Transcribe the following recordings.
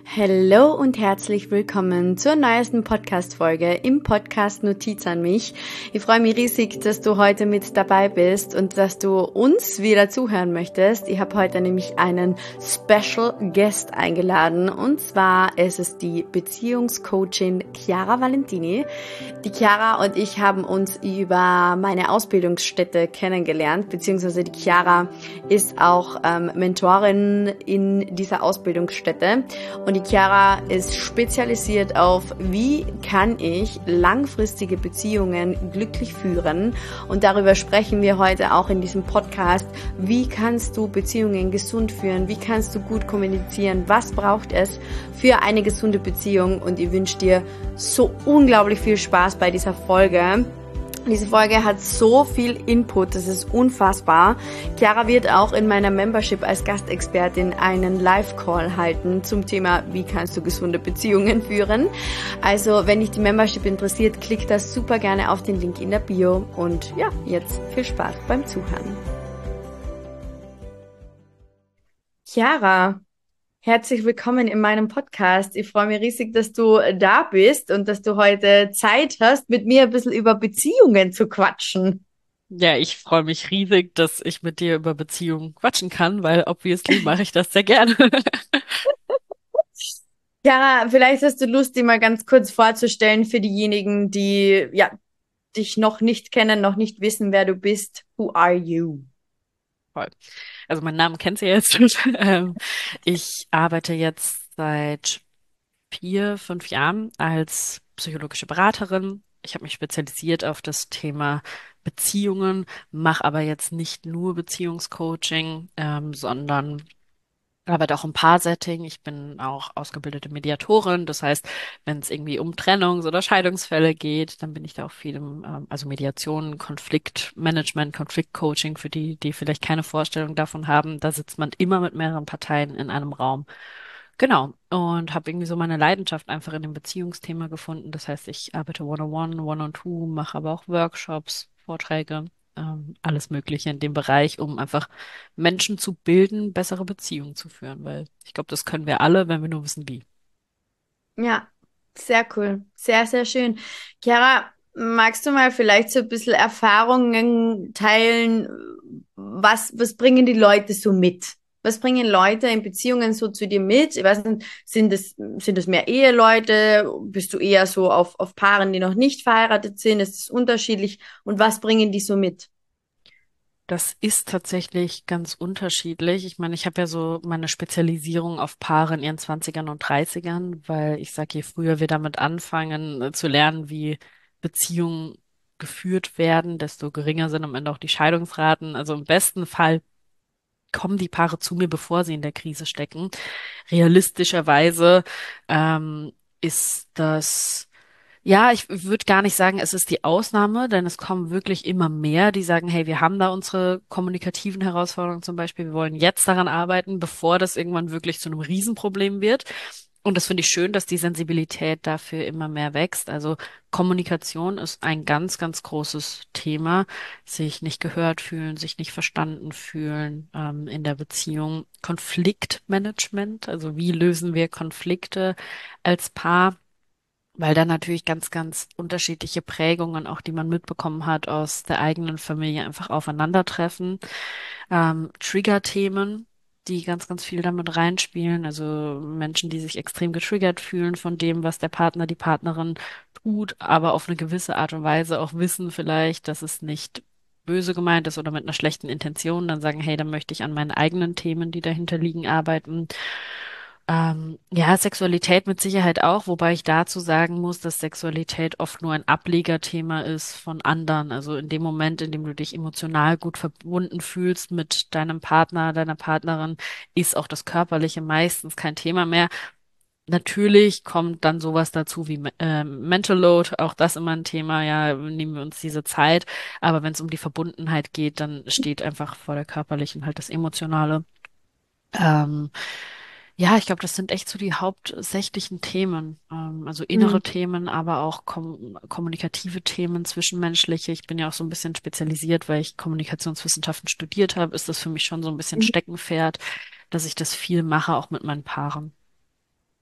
Hallo und herzlich willkommen zur neuesten Podcast-Folge im Podcast Notiz an mich. Ich freue mich riesig, dass du heute mit dabei bist und dass du uns wieder zuhören möchtest. Ich habe heute nämlich einen Special Guest eingeladen und zwar ist es die Beziehungscoachin Chiara Valentini. Die Chiara und ich haben uns über meine Ausbildungsstätte kennengelernt, beziehungsweise die Chiara ist auch Mentorin in dieser Ausbildungsstätte. Und die Chiara ist spezialisiert auf, wie kann ich langfristige Beziehungen glücklich führen. Und darüber sprechen wir heute auch in diesem Podcast. Wie kannst du Beziehungen gesund führen? Wie kannst du gut kommunizieren? Was braucht es für eine gesunde Beziehung? Und ich wünsche dir so unglaublich viel Spaß bei dieser Folge. Diese Folge hat so viel Input, das ist unfassbar. Chiara wird auch in meiner Membership als Gastexpertin einen Live-Call halten zum Thema, wie kannst du gesunde Beziehungen führen. Also, wenn dich die Membership interessiert, klick da super gerne auf den Link in der Bio. Und ja, jetzt viel Spaß beim Zuhören. Chiara, herzlich willkommen in meinem Podcast. Ich freue mich riesig, dass du da bist und dass du heute Zeit hast, mit mir ein bisschen über Beziehungen zu quatschen. Ja, ich freue mich riesig, dass ich mit dir über Beziehungen quatschen kann, weil obviously mache ich das sehr gerne. Chiara, vielleicht hast du Lust, dich mal ganz kurz vorzustellen für diejenigen, die ja dich noch nicht kennen, noch nicht wissen, wer du bist. Who are you? Voll. Also meinen Namen kennst du ja jetzt schon. Ich arbeite jetzt seit 4, 5 Jahren als psychologische Beraterin. Ich habe mich spezialisiert auf das Thema Beziehungen, mache aber jetzt nicht nur Beziehungscoaching, sondern arbeite auch im Paarsetting. Ich bin auch ausgebildete Mediatorin. Das heißt, wenn es irgendwie um Trennungs- oder Scheidungsfälle geht, dann bin ich da auch viel im, also Mediation, Konfliktmanagement, Konfliktcoaching für die, die vielleicht keine Vorstellung davon haben. Da sitzt man immer mit mehreren Parteien in einem Raum. Genau. Und habe irgendwie so meine Leidenschaft einfach in dem Beziehungsthema gefunden. Das heißt, ich arbeite One-on-One, One-on-Two, mache aber auch Workshops, Vorträge, alles Mögliche in dem Bereich, um einfach Menschen zu bilden, bessere Beziehungen zu führen. Weil ich glaube, das können wir alle, wenn wir nur wissen, wie. Ja, sehr cool. Sehr, sehr schön. Chiara, magst du mal vielleicht so ein bisschen Erfahrungen teilen? Was bringen die Leute so mit? Was bringen Leute in Beziehungen so zu dir mit? Ich weiß nicht, sind es mehr Eheleute? Bist du eher so auf Paaren, die noch nicht verheiratet sind? Ist es unterschiedlich? Und was bringen die so mit? Das ist tatsächlich ganz unterschiedlich. Ich meine, ich habe ja so meine Spezialisierung auf Paare in ihren Zwanzigern und Dreißigern, weil ich sage, je früher wir damit anfangen, zu lernen, wie Beziehungen geführt werden, desto geringer sind am Ende auch die Scheidungsraten. Also im besten Fall kommen die Paare zu mir, bevor sie in der Krise stecken. Realistischerweise ist das, ja, ich würde gar nicht sagen, es ist die Ausnahme, denn es kommen wirklich immer mehr, die sagen, hey, wir haben da unsere kommunikativen Herausforderungen zum Beispiel, wir wollen jetzt daran arbeiten, bevor das irgendwann wirklich zu einem Riesenproblem wird. Und das finde ich schön, dass die Sensibilität dafür immer mehr wächst. Also Kommunikation ist ein ganz, ganz großes Thema. Sich nicht gehört fühlen, sich nicht verstanden fühlen, in der Beziehung. Konfliktmanagement, also wie lösen wir Konflikte als Paar? Weil da natürlich ganz, ganz unterschiedliche Prägungen, auch die man mitbekommen hat aus der eigenen Familie, einfach aufeinandertreffen. Trigger-Themen, die ganz, ganz viel damit reinspielen. Also Menschen, die sich extrem getriggert fühlen von dem, was der Partner, die Partnerin tut, aber auf eine gewisse Art und Weise auch wissen vielleicht, dass es nicht böse gemeint ist oder mit einer schlechten Intention, dann sagen, hey, dann möchte ich an meinen eigenen Themen, die dahinter liegen, arbeiten. Ja, Sexualität mit Sicherheit auch, wobei ich dazu sagen muss, dass Sexualität oft nur ein Ablegerthema ist von anderen. Also in dem Moment, in dem du dich emotional gut verbunden fühlst mit deinem Partner, deiner Partnerin, ist auch das Körperliche meistens kein Thema mehr. Natürlich kommt dann sowas dazu wie Mental Load, auch das immer ein Thema, ja, nehmen wir uns diese Zeit. Aber wenn es um die Verbundenheit geht, dann steht einfach vor der körperlichen halt das Emotionale. Ähm, ja, ich glaube, das sind echt so die hauptsächlichen Themen. Also Hm. innere Themen, aber auch kommunikative Themen, zwischenmenschliche. Ich bin ja auch so ein bisschen spezialisiert, weil ich Kommunikationswissenschaften studiert habe, ist das für mich schon so ein bisschen Steckenpferd, dass ich das viel mache, auch mit meinen Paaren.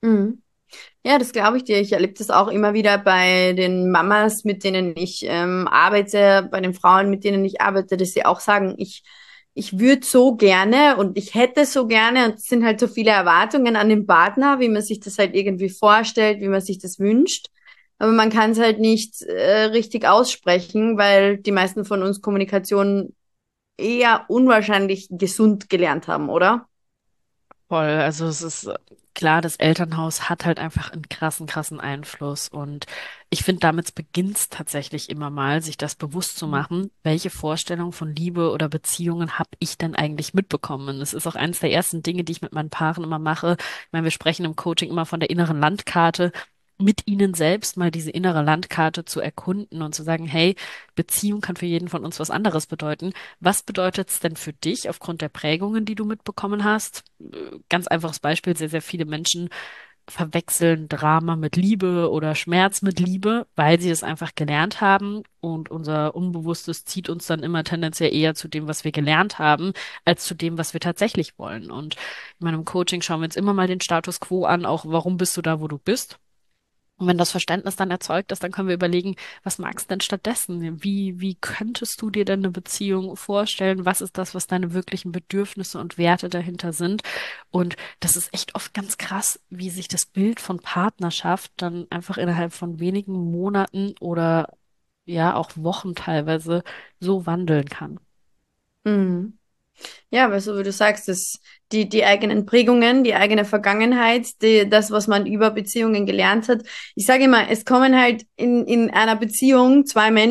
Mhm. Ja, das glaube ich dir. Ich erlebe das auch immer wieder bei den Mamas, mit denen ich arbeite, bei den Frauen, mit denen ich arbeite, dass sie auch sagen, ich würde so gerne und ich hätte so gerne, und es sind halt so viele Erwartungen an den Partner, wie man sich das halt irgendwie vorstellt, wie man sich das wünscht. Aber man kann es halt nicht richtig aussprechen, weil die meisten von uns Kommunikation eher unwahrscheinlich gesund gelernt haben, oder? Voll. Also es ist klar, das Elternhaus hat halt einfach einen krassen Einfluss. Und ich finde, damit beginnt's tatsächlich immer mal, sich das bewusst zu machen, welche Vorstellung von Liebe oder Beziehungen habe ich denn eigentlich mitbekommen. Das ist auch eines der ersten Dinge, die ich mit meinen Paaren immer mache. Ich meine, wir sprechen im Coaching immer von der inneren Landkarte. Mit ihnen selbst mal diese innere Landkarte zu erkunden und zu sagen, hey, Beziehung kann für jeden von uns was anderes bedeuten. Was bedeutet es denn für dich aufgrund der Prägungen, die du mitbekommen hast? Ganz einfaches Beispiel, sehr viele Menschen verwechseln Drama mit Liebe oder Schmerz mit Liebe, weil sie es einfach gelernt haben und unser Unbewusstes zieht uns dann immer tendenziell eher zu dem, was wir gelernt haben, als zu dem, was wir tatsächlich wollen. Und in meinem Coaching schauen wir uns immer mal den Status quo an, auch warum bist du da, wo du bist? Und wenn das Verständnis dann erzeugt ist, dann können wir überlegen, was magst du denn stattdessen? Wie könntest du dir denn eine Beziehung vorstellen? Was ist das, was deine wirklichen Bedürfnisse und Werte dahinter sind? Und das ist echt oft ganz krass, wie sich das Bild von Partnerschaft dann einfach innerhalb von wenigen Monaten oder ja auch Wochen teilweise so wandeln kann. Mhm. Ja, weil so wie du sagst, die eigenen Prägungen, die eigene Vergangenheit, das, was man über Beziehungen gelernt hat. Ich sage immer, es kommen halt in einer Beziehung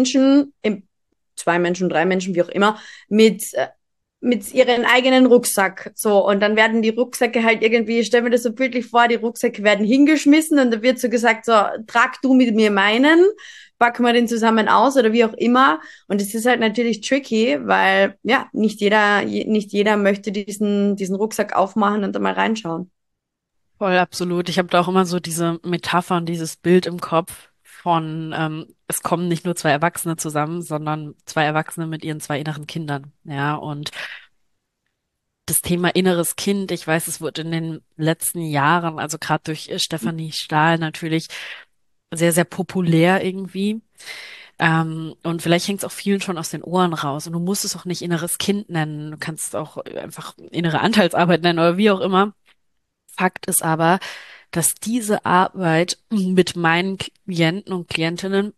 zwei Menschen, drei Menschen, wie auch immer, mit ihren eigenen Rucksack. So, und dann werden die Rucksäcke halt irgendwie, ich stell mir das so bildlich vor, die Rucksäcke werden hingeschmissen und da wird so gesagt, so, trag du mit mir meinen, packen wir den zusammen aus oder wie auch immer. Und es ist halt natürlich tricky, weil ja, nicht jeder möchte diesen Rucksack aufmachen und da mal reinschauen. Voll absolut. Ich habe da auch immer so diese Metapher und dieses Bild im Kopf von, es kommen nicht nur zwei Erwachsene zusammen, sondern zwei Erwachsene mit ihren zwei inneren Kindern. Ja, und das Thema inneres Kind, ich weiß, es wurde in den letzten Jahren, also gerade durch Stefanie Stahl natürlich sehr populär irgendwie. Und vielleicht hängt es auch vielen schon aus den Ohren raus. Und du musst es auch nicht inneres Kind nennen. Du kannst es auch einfach innere Anteilsarbeit nennen oder wie auch immer. Fakt ist aber, dass diese Arbeit mit meinen Klienten und Klientinnen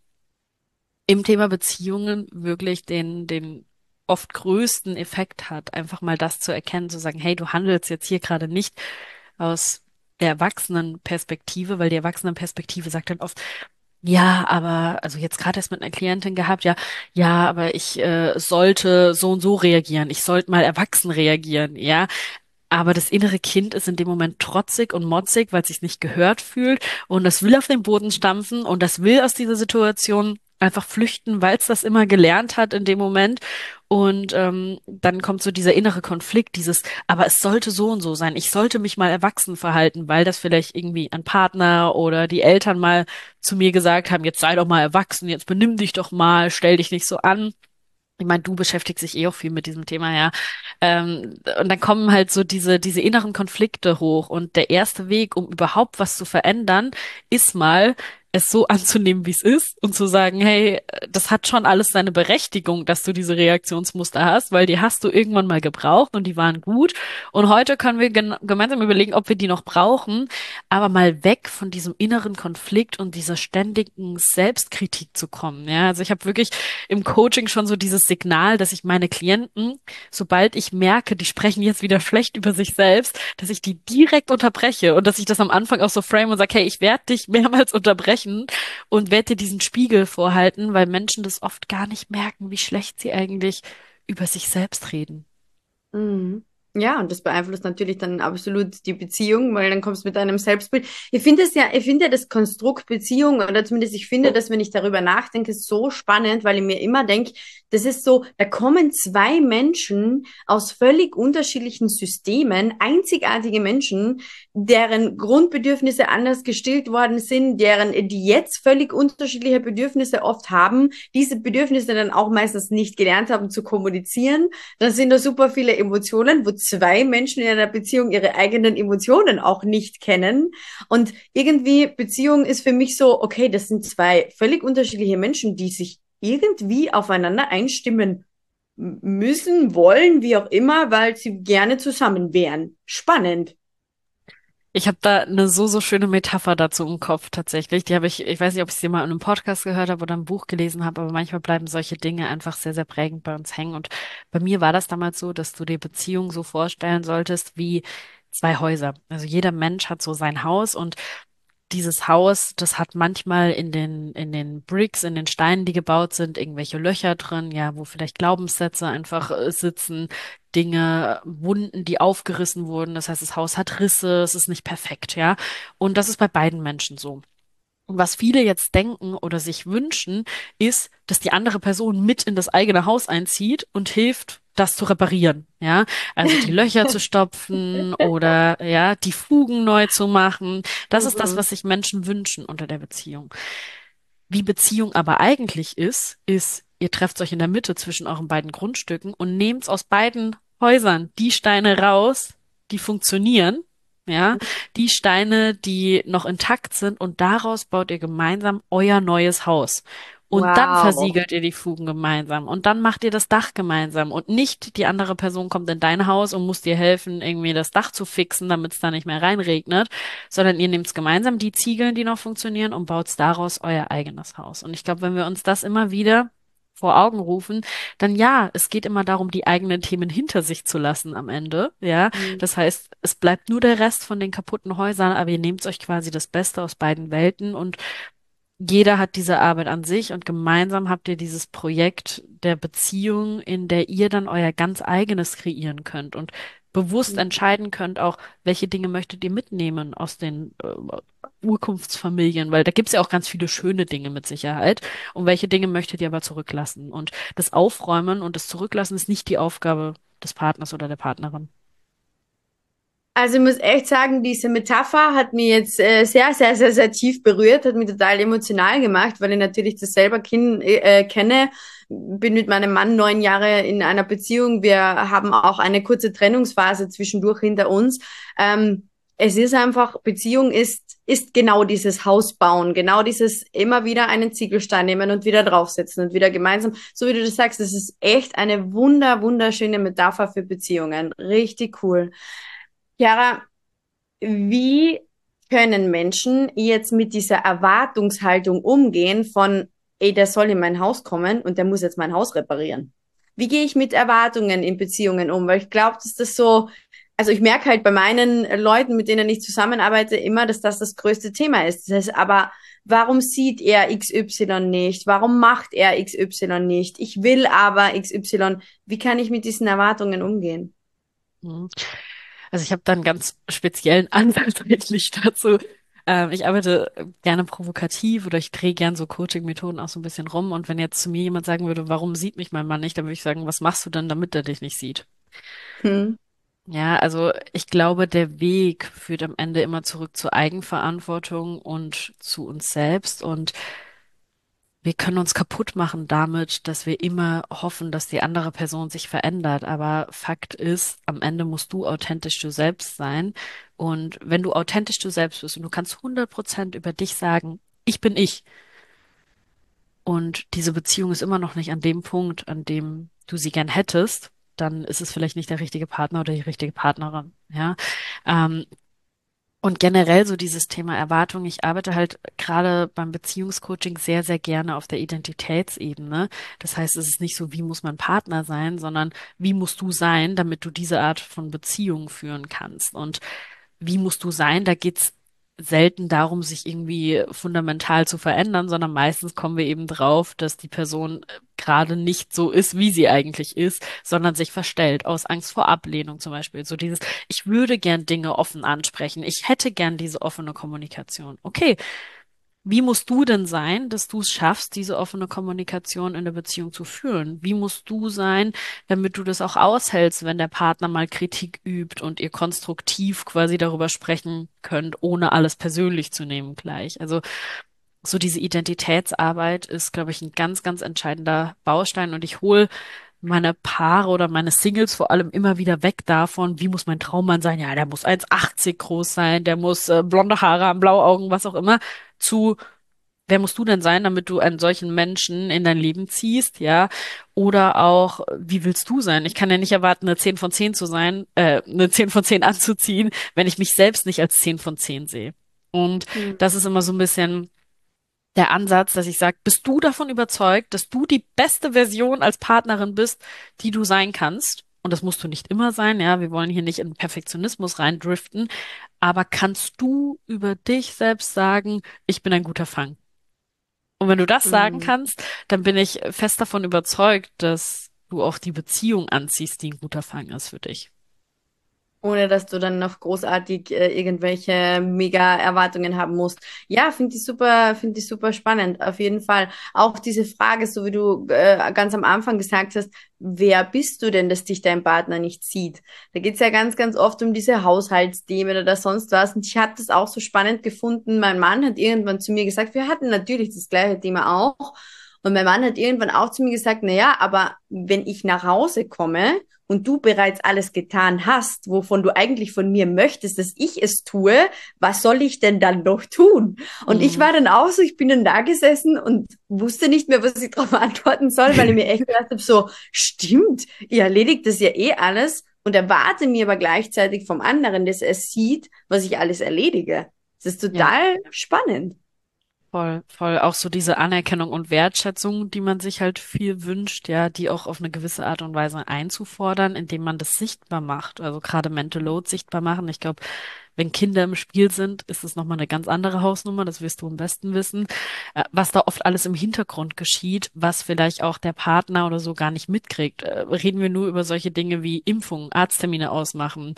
im Thema Beziehungen wirklich den oft größten Effekt hat, einfach mal das zu erkennen, zu sagen, hey, du handelst jetzt hier gerade nicht aus der Erwachsenenperspektive, weil die Erwachsenenperspektive sagt dann oft, ja, aber, also jetzt gerade erst mit einer Klientin gehabt, ja, ja, aber ich sollte so und so reagieren, ich sollte mal erwachsen reagieren, ja. Aber das innere Kind ist in dem Moment trotzig und motzig, weil es sich nicht gehört fühlt und das will auf den Boden stampfen und das will aus dieser Situation einfach flüchten, weil es das immer gelernt hat in dem Moment. Und dann kommt so dieser innere Konflikt, aber es sollte so und so sein. Ich sollte mich mal erwachsen verhalten, weil das vielleicht irgendwie ein Partner oder die Eltern mal zu mir gesagt haben, jetzt sei doch mal erwachsen, jetzt benimm dich doch mal, stell dich nicht so an. Ich meine, du beschäftigst dich eh auch viel mit diesem Thema, ja. Und dann kommen halt so diese inneren Konflikte hoch. Und der erste Weg, um überhaupt was zu verändern, ist mal, es so anzunehmen, wie es ist und zu sagen, hey, das hat schon alles seine Berechtigung, dass du diese Reaktionsmuster hast, weil die hast du irgendwann mal gebraucht und die waren gut. Und heute können wir gemeinsam überlegen, ob wir die noch brauchen, aber mal weg von diesem inneren Konflikt und dieser ständigen Selbstkritik zu kommen. Ja, also ich habe wirklich im Coaching schon so dieses Signal, dass ich meine Klienten, sobald ich merke, die sprechen jetzt wieder schlecht über sich selbst, dass ich die direkt unterbreche und dass ich das am Anfang auch so frame und sage, hey, ich werde dich mehrmals unterbrechen und werde dir diesen Spiegel vorhalten, weil Menschen das oft gar nicht merken, wie schlecht sie eigentlich über sich selbst reden. Mhm. Ja, und das beeinflusst natürlich dann absolut die Beziehung, weil dann kommst du mit deinem Selbstbild. Ich finde ja das Konstrukt Beziehung, oder zumindest ich finde das, wenn ich darüber nachdenke, so spannend, weil ich mir immer denke, Das ist so, da kommen zwei Menschen aus völlig unterschiedlichen Systemen, einzigartige Menschen, deren Grundbedürfnisse anders gestillt worden sind, die jetzt völlig unterschiedliche Bedürfnisse oft haben, diese Bedürfnisse dann auch meistens nicht gelernt haben zu kommunizieren. Dann sind da super viele Emotionen, wo zwei Menschen in einer Beziehung ihre eigenen Emotionen auch nicht kennen. Und irgendwie Beziehung ist für mich so, okay, das sind zwei völlig unterschiedliche Menschen, die sich irgendwie aufeinander einstimmen müssen, wollen, wie auch immer, weil sie gerne zusammen wären. Spannend. Ich habe da eine so schöne Metapher dazu im Kopf tatsächlich. Die habe ich weiß nicht, ob ich sie mal in einem Podcast gehört habe oder ein Buch gelesen habe, aber manchmal bleiben solche Dinge einfach sehr prägend bei uns hängen. Und bei mir war das damals so, dass du dir Beziehungen so vorstellen solltest wie zwei Häuser. Also jeder Mensch hat so sein Haus und dieses Haus, das hat manchmal in den Bricks, in den Steinen, die gebaut sind, irgendwelche Löcher drin, ja, wo vielleicht Glaubenssätze einfach sitzen, Dinge, Wunden, die aufgerissen wurden. Das heißt, das Haus hat Risse, es ist nicht perfekt, ja. Und das ist bei beiden Menschen so. Und was viele jetzt denken oder sich wünschen, ist, dass die andere Person mit in das eigene Haus einzieht und hilft, das zu reparieren, ja. Also die Löcher zu stopfen oder, ja, die Fugen neu zu machen. Das ist das, Mhm. was sich Menschen wünschen unter der Beziehung. Wie Beziehung aber eigentlich ist, ihr trefft euch in der Mitte zwischen euren beiden Grundstücken und nehmt aus beiden Häusern die Steine raus, die funktionieren, ja, die Steine, die noch intakt sind und daraus baut ihr gemeinsam euer neues Haus. Und dann Wow. versiegelt ihr die Fugen gemeinsam und dann macht ihr das Dach gemeinsam und nicht die andere Person kommt in dein Haus und muss dir helfen, irgendwie das Dach zu fixen, damit es da nicht mehr reinregnet, sondern ihr nehmt gemeinsam die Ziegeln, die noch funktionieren und baut daraus euer eigenes Haus. Und ich glaube, wenn wir uns das immer wieder vor Augen rufen, dann ja, es geht immer darum, die eigenen Themen hinter sich zu lassen am Ende, ja. Mhm. Das heißt, es bleibt nur der Rest von den kaputten Häusern, aber ihr nehmt euch quasi das Beste aus beiden Welten und jeder hat diese Arbeit an sich und gemeinsam habt ihr dieses Projekt der Beziehung, in der ihr dann euer ganz eigenes kreieren könnt und bewusst entscheiden könnt auch, welche Dinge möchtet ihr mitnehmen aus den Urkunftsfamilien, weil da gibt's ja auch ganz viele schöne Dinge mit Sicherheit und welche Dinge möchtet ihr aber zurücklassen. Und das Aufräumen und das Zurücklassen ist nicht die Aufgabe des Partners oder der Partnerin. Also ich muss echt sagen, diese Metapher hat mich jetzt sehr tief berührt, hat mich total emotional gemacht, weil ich natürlich das selber kenne. Bin mit meinem Mann 9 Jahre in einer Beziehung. Wir haben auch eine kurze Trennungsphase zwischendurch hinter uns. Es ist einfach, Beziehung ist genau dieses Haus bauen, genau dieses immer wieder einen Ziegelstein nehmen und wieder draufsetzen und wieder gemeinsam, so wie du das sagst, das ist echt eine wunderschöne Metapher für Beziehungen. Richtig cool. Chiara, wie können Menschen jetzt mit dieser Erwartungshaltung umgehen von, ey, der soll in mein Haus kommen und der muss jetzt mein Haus reparieren? Wie gehe ich mit Erwartungen in Beziehungen um? Weil ich glaube, dass das so, also ich merke halt bei meinen Leuten, mit denen ich zusammenarbeite, immer, dass das das größte Thema ist. Das heißt, aber warum sieht er XY nicht? Warum macht er XY nicht? Ich will aber XY. Wie kann ich mit diesen Erwartungen umgehen? Mhm. Also ich habe da einen ganz speziellen Ansatz eigentlich dazu. Ich arbeite gerne provokativ oder ich drehe gern so Coaching-Methoden auch so ein bisschen rum. Und wenn jetzt zu mir jemand sagen würde, warum sieht mich mein Mann nicht, dann würde ich sagen, was machst du denn, damit er dich nicht sieht? Hm. Ja, also ich glaube, der Weg führt am Ende immer zurück zur Eigenverantwortung und zu uns selbst. Und wir können uns kaputt machen damit, dass wir immer hoffen, dass die andere Person sich verändert. Aber Fakt ist, am Ende musst du authentisch du selbst sein. Und wenn du authentisch du selbst bist und du kannst 100% über dich sagen, ich bin ich. Und diese Beziehung ist immer noch nicht an dem Punkt, an dem du sie gern hättest, dann ist es vielleicht nicht der richtige Partner oder die richtige Partnerin. Ja. Ähm, Und generell so dieses Thema Erwartung. Ich arbeite halt gerade beim Beziehungscoaching sehr gerne auf der Identitätsebene. Das heißt, es ist nicht so, wie muss mein Partner sein, sondern wie musst du sein, damit du diese Art von Beziehung führen kannst. Und wie musst du sein? Da geht's selten darum, sich irgendwie fundamental zu verändern, sondern meistens kommen wir eben drauf, dass die Person gerade nicht so ist, wie sie eigentlich ist, sondern sich verstellt, aus Angst vor Ablehnung zum Beispiel. So dieses, ich würde gern Dinge offen ansprechen, ich hätte gern diese offene Kommunikation. Okay, wie musst du denn sein, dass du es schaffst, diese offene Kommunikation in der Beziehung zu führen? Wie musst du sein, damit du das auch aushältst, wenn der Partner mal Kritik übt und ihr konstruktiv quasi darüber sprechen könnt, ohne alles persönlich zu nehmen gleich? Also so diese Identitätsarbeit ist, glaube ich, ein ganz, ganz entscheidender Baustein und ich hole meine Paare oder meine Singles vor allem immer wieder weg davon, wie muss mein Traummann sein? Ja, der muss 1,80 groß sein, der muss blonde Haare haben, blaue Augen, was auch immer, zu wer musst du denn sein, damit du einen solchen Menschen in dein Leben ziehst, ja? Oder auch, wie willst du sein? Ich kann ja nicht erwarten, eine 10 von 10 zu sein, eine 10 von 10 anzuziehen, wenn ich mich selbst nicht als 10 von 10 sehe. Und Mhm. das ist immer so ein bisschen der Ansatz, dass ich sage, bist du davon überzeugt, dass du die beste Version als Partnerin bist, die du sein kannst? Und das musst du nicht immer sein, ja. Wir wollen hier nicht in Perfektionismus reindriften. Aber kannst du über dich selbst sagen, ich bin ein guter Fang? Und wenn du das sagen Mhm. kannst, dann bin ich fest davon überzeugt, dass du auch die Beziehung anziehst, die ein guter Fang ist für dich. Ohne dass du dann noch großartig irgendwelche mega Erwartungen haben musst. Ja, finde ich super spannend, auf jeden Fall. Auch diese Frage, so wie du ganz am Anfang gesagt hast, wer bist du denn, dass dich dein Partner nicht sieht? Da geht's ja ganz oft um diese Haushaltsthemen oder sonst was. Und ich habe das auch so spannend gefunden. Mein Mann hat irgendwann zu mir gesagt, wir hatten natürlich das gleiche Thema auch. Und mein Mann hat irgendwann auch zu mir gesagt, na ja, aber wenn ich nach Hause komme und du bereits alles getan hast, wovon du eigentlich von mir möchtest, dass ich es tue, was soll ich denn dann noch tun? Und ich Mhm. war dann auch so, ich bin dann da gesessen und wusste nicht mehr, was ich darauf antworten soll, weil ich mir echt gedacht habe, so, stimmt, ihr erledigt das ja eh alles und erwarte mir aber gleichzeitig vom anderen, dass er sieht, was ich alles erledige. Das ist Ja. total spannend. Voll, voll. Auch so diese Anerkennung und Wertschätzung, die man sich halt viel wünscht, ja, die auch auf eine gewisse Art und Weise einzufordern, indem man das sichtbar macht. Also gerade Mental Load sichtbar machen. Ich glaube, wenn Kinder im Spiel sind, ist es nochmal eine ganz andere Hausnummer, das wirst du am besten wissen, was da oft alles im Hintergrund geschieht, was vielleicht auch der Partner oder so gar nicht mitkriegt. Reden wir nur über solche Dinge wie Impfungen, Arzttermine ausmachen,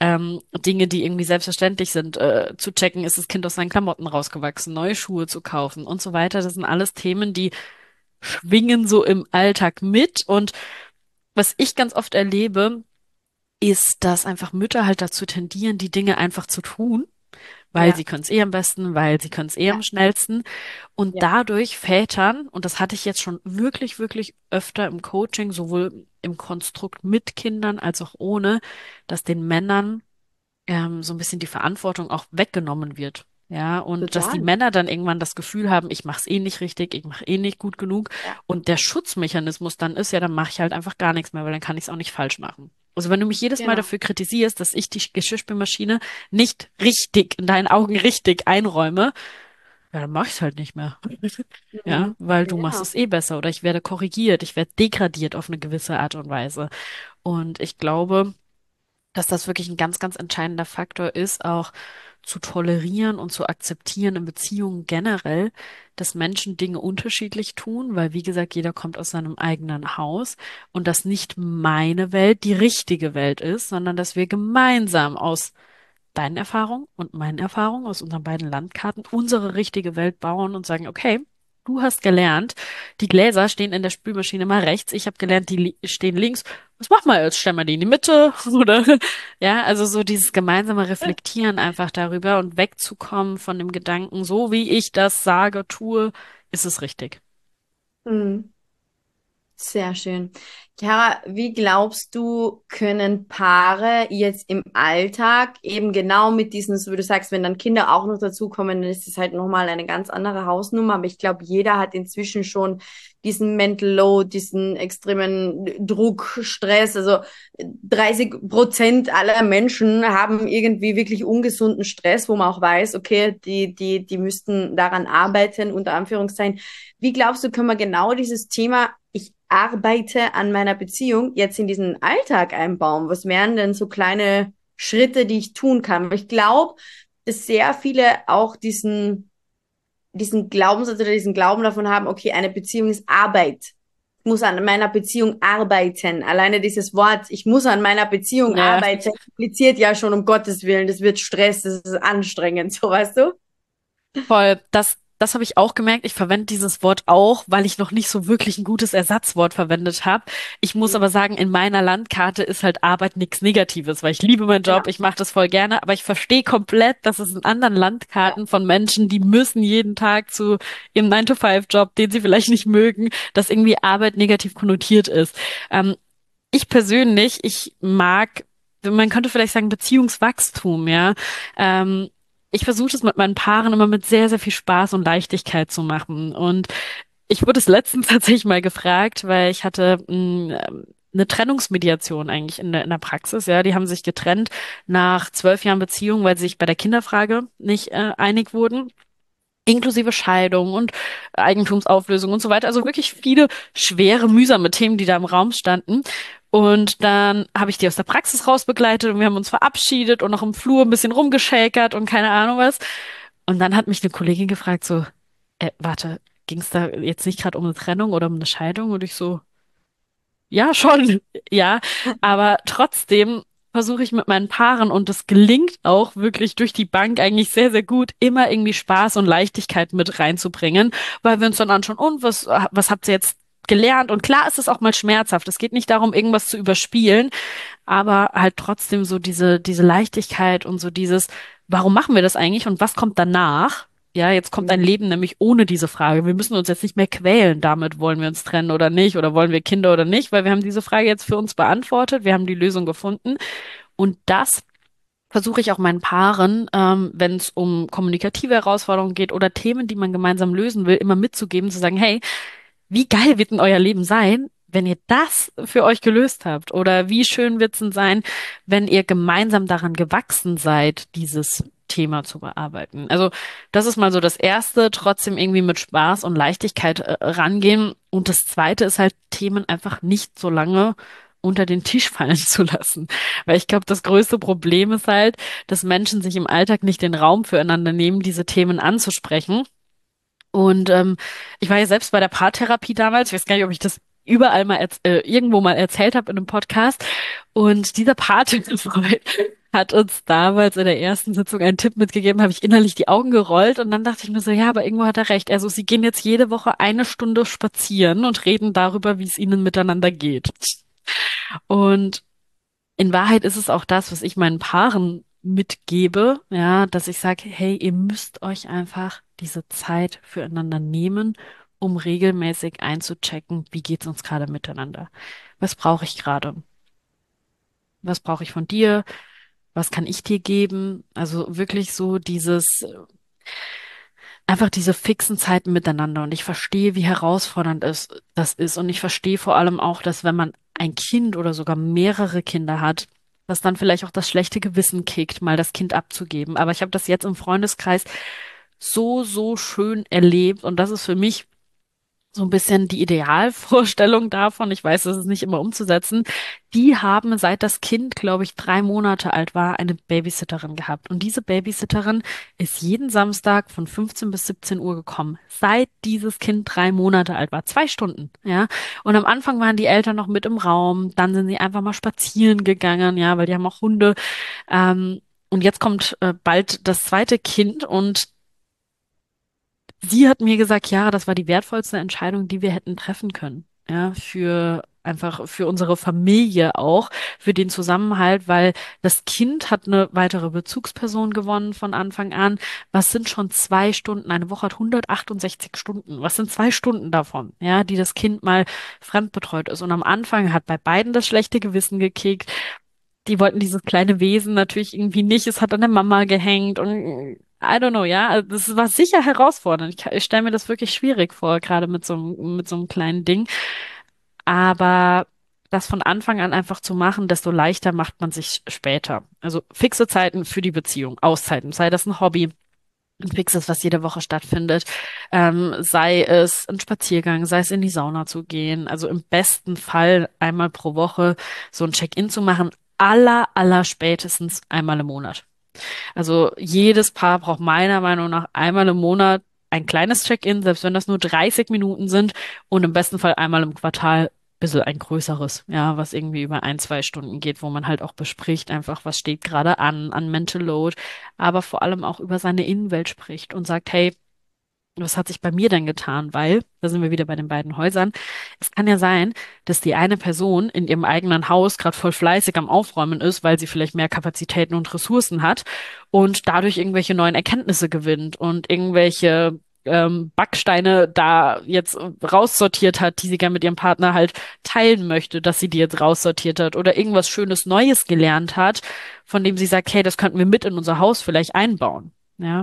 Dinge, die irgendwie selbstverständlich sind, zu checken, ist das Kind aus seinen Klamotten rausgewachsen, neue Schuhe zu kaufen und so weiter. Das sind alles Themen, die schwingen so im Alltag mit. Und was ich ganz oft erlebe, ist, dass einfach Mütter halt dazu tendieren, die Dinge einfach zu tun, weil Ja, sie können es eh am besten, weil sie können es eh ja, am schnellsten. Und ja, dadurch Vätern, und das hatte ich jetzt schon wirklich, wirklich öfter im Coaching, sowohl im Konstrukt mit Kindern als auch ohne, dass den Männern so ein bisschen die Verantwortung auch weggenommen wird. Ja, und dass die total. Männer dann irgendwann das Gefühl haben, ich mache es eh nicht richtig, ich mache eh nicht gut genug. Ja. Und der Schutzmechanismus dann ist, ja, dann mache ich halt einfach gar nichts mehr, weil dann kann ich es auch nicht falsch machen. Also wenn du mich jedes Mal Genau. dafür kritisierst, dass ich die Geschirrspülmaschine nicht richtig, in deinen Augen richtig einräume, ja, dann mache ich es halt nicht mehr. Ja, Mhm. weil du machst Ja. es eh besser oder ich werde korrigiert, ich werde degradiert auf eine gewisse Art und Weise. Und ich glaube, dass das wirklich ein ganz, ganz entscheidender Faktor ist, auch zu tolerieren und zu akzeptieren in Beziehungen generell, dass Menschen Dinge unterschiedlich tun, weil, wie gesagt, jeder kommt aus seinem eigenen Haus und dass nicht meine Welt die richtige Welt ist, sondern dass wir gemeinsam aus deinen Erfahrungen und meinen Erfahrungen aus unseren beiden Landkarten unsere richtige Welt bauen und sagen, okay, du hast gelernt, die Gläser stehen in der Spülmaschine mal rechts, ich habe gelernt, die stehen links. Was machen wir jetzt? Stellen wir die in die Mitte? Oder ja, also so dieses gemeinsame Reflektieren einfach darüber und wegzukommen von dem Gedanken, so wie ich das sage, tue, ist es richtig. Mhm. Sehr schön. Chiara, wie glaubst du, können Paare jetzt im Alltag eben genau mit diesen, so wie du sagst, wenn dann Kinder auch noch dazukommen, dann ist es halt nochmal eine ganz andere Hausnummer. Aber ich glaube, jeder hat inzwischen schon diesen Mental Load, diesen extremen Druck, Stress. Also 30% aller Menschen haben irgendwie wirklich ungesunden Stress, wo man auch weiß, okay, die müssten daran arbeiten, unter Anführungszeichen. Wie glaubst du, können wir genau dieses Thema, ich arbeite an meiner Beziehung, jetzt in diesen Alltag einbauen? Was wären denn so kleine Schritte, die ich tun kann? Weil ich glaube, dass sehr viele auch diesen Glaubenssatz oder diesen Glauben davon haben, okay, eine Beziehung ist Arbeit. Ich muss an meiner Beziehung arbeiten. Alleine dieses Wort, ich muss an meiner Beziehung Ja, arbeiten, impliziert ja schon um Gottes Willen, das wird Stress, das ist anstrengend, so weißt du? voll. Das das habe ich auch gemerkt. Ich verwende dieses Wort auch, weil ich noch nicht so wirklich ein gutes Ersatzwort verwendet habe. Ich muss Mhm. aber sagen, in meiner Landkarte ist halt Arbeit nichts Negatives, weil ich liebe meinen Job, Genau. ich mache das voll gerne, aber ich verstehe komplett, dass es in anderen Ja. Landkarten von Menschen, die müssen jeden Tag zu ihrem 9-to-5-Job, den sie vielleicht nicht mögen, dass irgendwie Arbeit negativ konnotiert ist. Ähm, Ich persönlich, ich mag, man könnte vielleicht sagen, Beziehungswachstum, ja. Ähm, Ich versuche es mit meinen Paaren immer mit sehr, sehr viel Spaß und Leichtigkeit zu machen. Und ich wurde es letztens tatsächlich mal gefragt, weil ich hatte eine Trennungsmediation eigentlich in der Praxis, ja. Die haben sich getrennt nach 12 Jahren Beziehung, weil sie sich bei der Kinderfrage nicht einig wurden. Inklusive Scheidung und Eigentumsauflösung und so weiter. Also wirklich viele schwere, mühsame Themen, die da im Raum standen. Und dann habe ich die aus der Praxis rausbegleitet und wir haben uns verabschiedet und noch im Flur ein bisschen rumgeschäkert und keine Ahnung was. Und dann hat mich eine Kollegin gefragt, so, warte, ging es da jetzt nicht gerade um eine Trennung oder um eine Scheidung? Und ich so, ja, schon, ja, aber trotzdem versuche ich mit meinen Paaren und das gelingt auch wirklich durch die Bank eigentlich sehr, sehr gut, immer irgendwie Spaß und Leichtigkeit mit reinzubringen, weil wir uns dann anschauen, und was habt ihr jetzt gelernt? Und klar ist es auch mal schmerzhaft. Es geht nicht darum, irgendwas zu überspielen, aber halt trotzdem so diese Leichtigkeit und so dieses, warum machen wir das eigentlich und was kommt danach? Ja, jetzt kommt ein Mhm. Leben nämlich ohne diese Frage. Wir müssen uns jetzt nicht mehr quälen damit, wollen wir uns trennen oder nicht, oder wollen wir Kinder oder nicht, weil wir haben diese Frage jetzt für uns beantwortet, wir haben die Lösung gefunden. Und das versuche ich auch meinen Paaren, wenn es um kommunikative Herausforderungen geht oder Themen, die man gemeinsam lösen will, immer mitzugeben, zu sagen, hey, wie geil wird denn euer Leben sein, wenn ihr das für euch gelöst habt? Oder wie schön wird es denn sein, wenn ihr gemeinsam daran gewachsen seid, dieses Thema zu bearbeiten? Also das ist mal so das Erste, trotzdem irgendwie mit Spaß und Leichtigkeit rangehen. Und das Zweite ist halt, Themen einfach nicht so lange unter den Tisch fallen zu lassen. Weil ich glaube, das größte Problem ist halt, dass Menschen sich im Alltag nicht den Raum füreinander nehmen, diese Themen anzusprechen. Und ich war ja selbst bei der Paartherapie damals. Ich weiß gar nicht, ob ich das überall mal irgendwo mal erzählt habe in einem Podcast. Und dieser Paartherapeut hat uns damals in der ersten Sitzung einen Tipp mitgegeben, habe ich innerlich die Augen gerollt und dann dachte ich mir so, ja, aber irgendwo hat er recht. Also sie gehen jetzt jede Woche eine Stunde spazieren und reden darüber, wie es ihnen miteinander geht. Und in Wahrheit ist es auch das, was ich meinen Paaren mitgebe, ja, dass ich sage, hey, ihr müsst euch einfach diese Zeit füreinander nehmen, um regelmäßig einzuchecken, wie geht's uns gerade miteinander? Was brauche ich gerade? Was brauche ich von dir? Was kann ich dir geben? Also wirklich so einfach diese fixen Zeiten miteinander. Und ich verstehe, wie herausfordernd das ist. Und ich verstehe vor allem auch, dass wenn man ein Kind oder sogar mehrere Kinder hat, dass dann vielleicht auch das schlechte Gewissen kickt, mal das Kind abzugeben. Aber ich habe das jetzt im Freundeskreis so, so schön erlebt. Und das ist für mich so ein bisschen die Idealvorstellung davon. Ich weiß, das ist nicht immer umzusetzen. Die haben, seit das Kind, glaube ich, 3 Monate alt war, eine Babysitterin gehabt. Und diese Babysitterin ist jeden Samstag von 15 bis 17 Uhr gekommen, seit dieses Kind 3 Monate alt war. 2 Stunden, ja. Und am Anfang waren die Eltern noch mit im Raum. Dann sind sie einfach mal spazieren gegangen, ja, weil die haben auch Hunde. Und jetzt kommt bald das zweite Kind und sie hat mir gesagt, ja, das war die wertvollste Entscheidung, die wir hätten treffen können. Ja, für einfach für unsere Familie auch, für den Zusammenhalt, weil das Kind hat eine weitere Bezugsperson gewonnen von Anfang an. Was sind schon 2 Stunden? Eine Woche hat 168 Stunden. Was sind 2 Stunden davon? Ja, die das Kind mal fremdbetreut ist. Und am Anfang hat bei beiden das schlechte Gewissen gekickt. Die wollten dieses kleine Wesen natürlich irgendwie nicht. Es hat an der Mama gehängt und I don't know, ja. Also das war sicher herausfordernd. Ich stelle mir das wirklich schwierig vor, gerade mit so einem kleinen Ding. Aber das von Anfang an einfach zu machen, desto leichter macht man sich später. Also fixe Zeiten für die Beziehung, Auszeiten, sei das ein Hobby, ein fixes, was jede Woche stattfindet, sei es ein Spaziergang, sei es in die Sauna zu gehen. Also im besten Fall einmal pro Woche so ein Check-in zu machen, aller spätestens einmal im Monat. Also jedes Paar braucht meiner Meinung nach einmal im Monat ein kleines Check-in, selbst wenn das nur 30 Minuten sind und im besten Fall einmal im Quartal bisschen ein größeres, ja, was irgendwie über 1, 2 Stunden geht, wo man halt auch bespricht, einfach, was steht gerade an Mental Load, aber vor allem auch über seine Innenwelt spricht und sagt, hey, was hat sich bei mir denn getan? Weil, da sind wir wieder bei den beiden Häusern. Es kann ja sein, dass die eine Person in ihrem eigenen Haus gerade voll fleißig am Aufräumen ist, weil sie vielleicht mehr Kapazitäten und Ressourcen hat und dadurch irgendwelche neuen Erkenntnisse gewinnt und irgendwelche Backsteine da jetzt raussortiert hat, die sie gerne mit ihrem Partner halt teilen möchte, dass sie die jetzt raussortiert hat oder irgendwas Schönes Neues gelernt hat, von dem sie sagt, hey, das könnten wir mit in unser Haus vielleicht einbauen. Ja.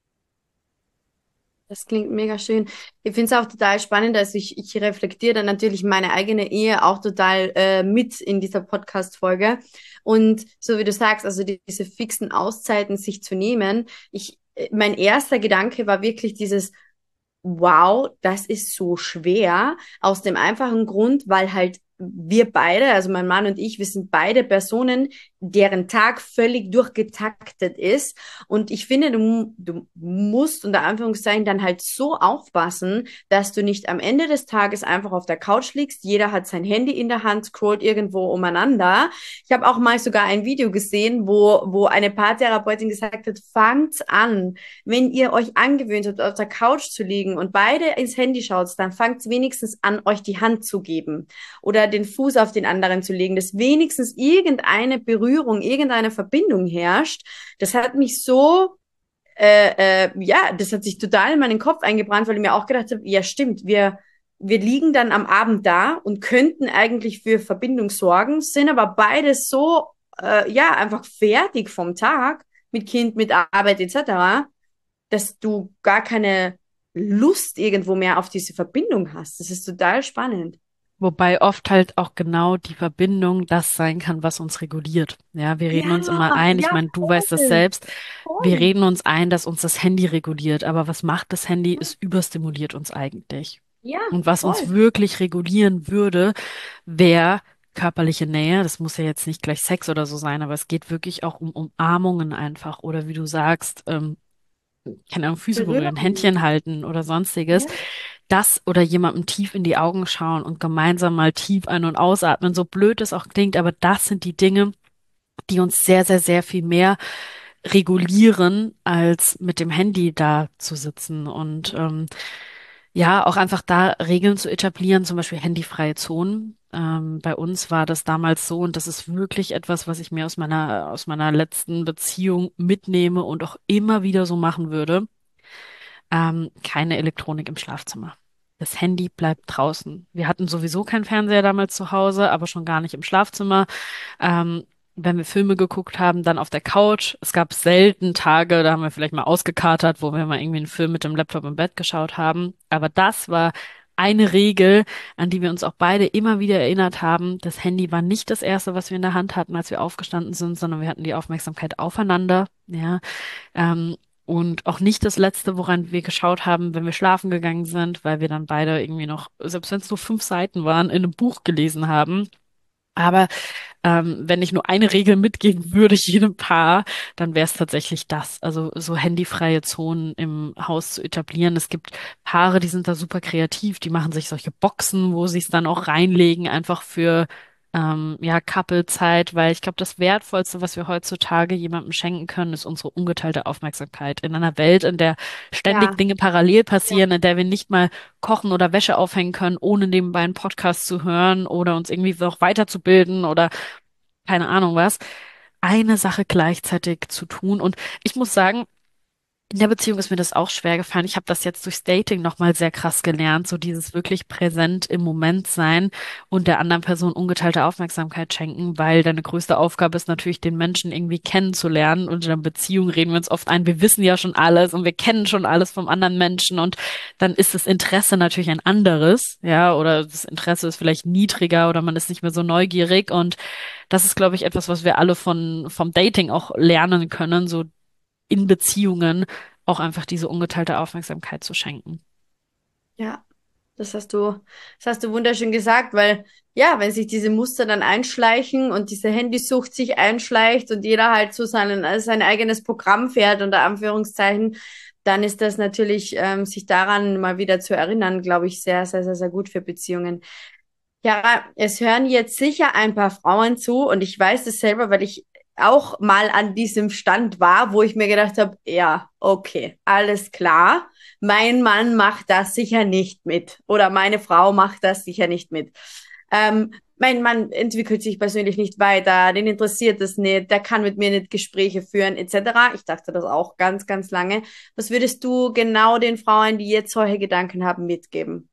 Das klingt mega schön. Ich finde es auch total spannend, also ich reflektiere dann natürlich meine eigene Ehe auch total mit in dieser Podcast-Folge. Und so wie du sagst, also diese fixen Auszeiten sich zu nehmen, mein erster Gedanke war wirklich dieses, wow, das ist so schwer, aus dem einfachen Grund, weil halt wir beide, also mein Mann und ich, wir sind beide Personen, deren Tag völlig durchgetaktet ist. Und ich finde, du musst unter Anführungszeichen dann halt so aufpassen, dass du nicht am Ende des Tages einfach auf der Couch liegst. Jeder hat sein Handy in der Hand, scrollt irgendwo umeinander. Ich habe auch mal sogar ein Video gesehen, wo eine Paartherapeutin gesagt hat, fangt an, wenn ihr euch angewöhnt habt, auf der Couch zu liegen und beide ins Handy schaut, dann fangt wenigstens an, euch die Hand zu geben oder den Fuß auf den anderen zu legen, dass wenigstens irgendeine Berührung, irgendeine Verbindung herrscht. Das hat mich so, ja, das hat sich total in meinen Kopf eingebrannt, weil ich mir auch gedacht habe, ja stimmt, wir liegen dann am Abend da und könnten eigentlich für Verbindung sorgen, sind aber beide so, ja, einfach fertig vom Tag mit Kind, mit Arbeit etc., dass du gar keine Lust irgendwo mehr auf diese Verbindung hast. Das ist total spannend. Wobei oft halt auch genau die Verbindung das sein kann, was uns reguliert. Ja, wir reden Ja, uns immer ein, ich ja, meine, du weißt das voll, selbst, wir voll. reden uns ein, dass uns das Handy reguliert, aber was macht das Handy? Es überstimuliert uns eigentlich. Ja, Und was uns voll. wirklich regulieren würde, wäre körperliche Nähe. Das muss ja jetzt nicht gleich Sex oder so sein, aber es geht wirklich auch um Umarmungen einfach oder wie du sagst, keine Ahnung, Füße berühren, Berührung. Händchen halten oder sonstiges. Ja, Das oder jemandem tief in die Augen schauen und gemeinsam mal tief ein- und ausatmen, so blöd es auch klingt, aber das sind die Dinge, die uns sehr, sehr, sehr viel mehr regulieren, als mit dem Handy da zu sitzen und ja, auch einfach da Regeln zu etablieren, zum Beispiel handyfreie Zonen. Bei uns war das damals so und das ist wirklich etwas, was ich mir aus meiner letzten Beziehung mitnehme und auch immer wieder so machen würde. Keine Elektronik im Schlafzimmer. Das Handy bleibt draußen. Wir hatten sowieso keinen Fernseher damals zu Hause, aber schon gar nicht im Schlafzimmer. Ähm, wenn wir Filme geguckt haben, dann auf der Couch. Es gab selten Tage, da haben wir vielleicht mal ausgekatert, wo wir mal irgendwie einen Film mit dem Laptop im Bett geschaut haben. Aber das war eine Regel, an die wir uns auch beide immer wieder erinnert haben. Das Handy war nicht das Erste, was wir in der Hand hatten, als wir aufgestanden sind, sondern wir hatten die Aufmerksamkeit aufeinander. Ja, und auch nicht das Letzte, woran wir geschaut haben, wenn wir schlafen gegangen sind, weil wir dann beide irgendwie noch, selbst wenn es nur 5 Seiten waren, in einem Buch gelesen haben. Aber wenn ich nur eine Regel mitgeben würde, jedem Paar, dann wäre es tatsächlich das. Also so handyfreie Zonen im Haus zu etablieren. Es gibt Paare, die sind da super kreativ, die machen sich solche Boxen, wo sie es dann auch reinlegen, einfach für ja, Couple-Zeit, weil ich glaube, das Wertvollste, was wir heutzutage jemandem schenken können, ist unsere ungeteilte Aufmerksamkeit. In einer Welt, in der ständig ja, Dinge parallel ja, passieren, in der wir nicht mal kochen oder Wäsche aufhängen können, ohne nebenbei einen Podcast zu hören oder uns irgendwie noch weiterzubilden oder keine Ahnung was, eine Sache gleichzeitig zu tun. Und ich muss sagen, in der Beziehung ist mir das auch schwer gefallen. Ich habe das jetzt durchs Dating nochmal sehr krass gelernt, so dieses wirklich präsent im Moment sein und der anderen Person ungeteilte Aufmerksamkeit schenken, weil deine größte Aufgabe ist natürlich, den Menschen irgendwie kennenzulernen. Und in einer Beziehung reden wir uns oft ein, wir wissen ja schon alles und wir kennen schon alles vom anderen Menschen und dann ist das Interesse natürlich ein anderes, ja, oder das Interesse ist vielleicht niedriger oder man ist nicht mehr so neugierig und das ist, glaube ich, etwas, was wir alle vom Dating auch lernen können, so in Beziehungen auch einfach diese ungeteilte Aufmerksamkeit zu schenken. ja. Das hast du wunderschön gesagt, weil ja, wenn sich diese Muster dann einschleichen und diese Handysucht sich einschleicht und jeder halt so sein eigenes Programm fährt, unter Anführungszeichen, dann ist das natürlich, sich daran mal wieder zu erinnern, glaube ich, sehr, sehr, sehr, sehr gut für Beziehungen. Ja, es hören jetzt sicher ein paar Frauen zu und ich weiß es selber, weil auch mal an diesem Stand war, wo ich mir gedacht habe, ja, okay, alles klar, mein Mann macht das sicher nicht mit oder meine Frau macht das sicher nicht mit. Mein Mann entwickelt sich persönlich nicht weiter, den interessiert es nicht, der kann mit mir nicht Gespräche führen, etc. Ich dachte das auch ganz, ganz lange. Was würdest du genau den Frauen, die jetzt solche Gedanken haben, mitgeben?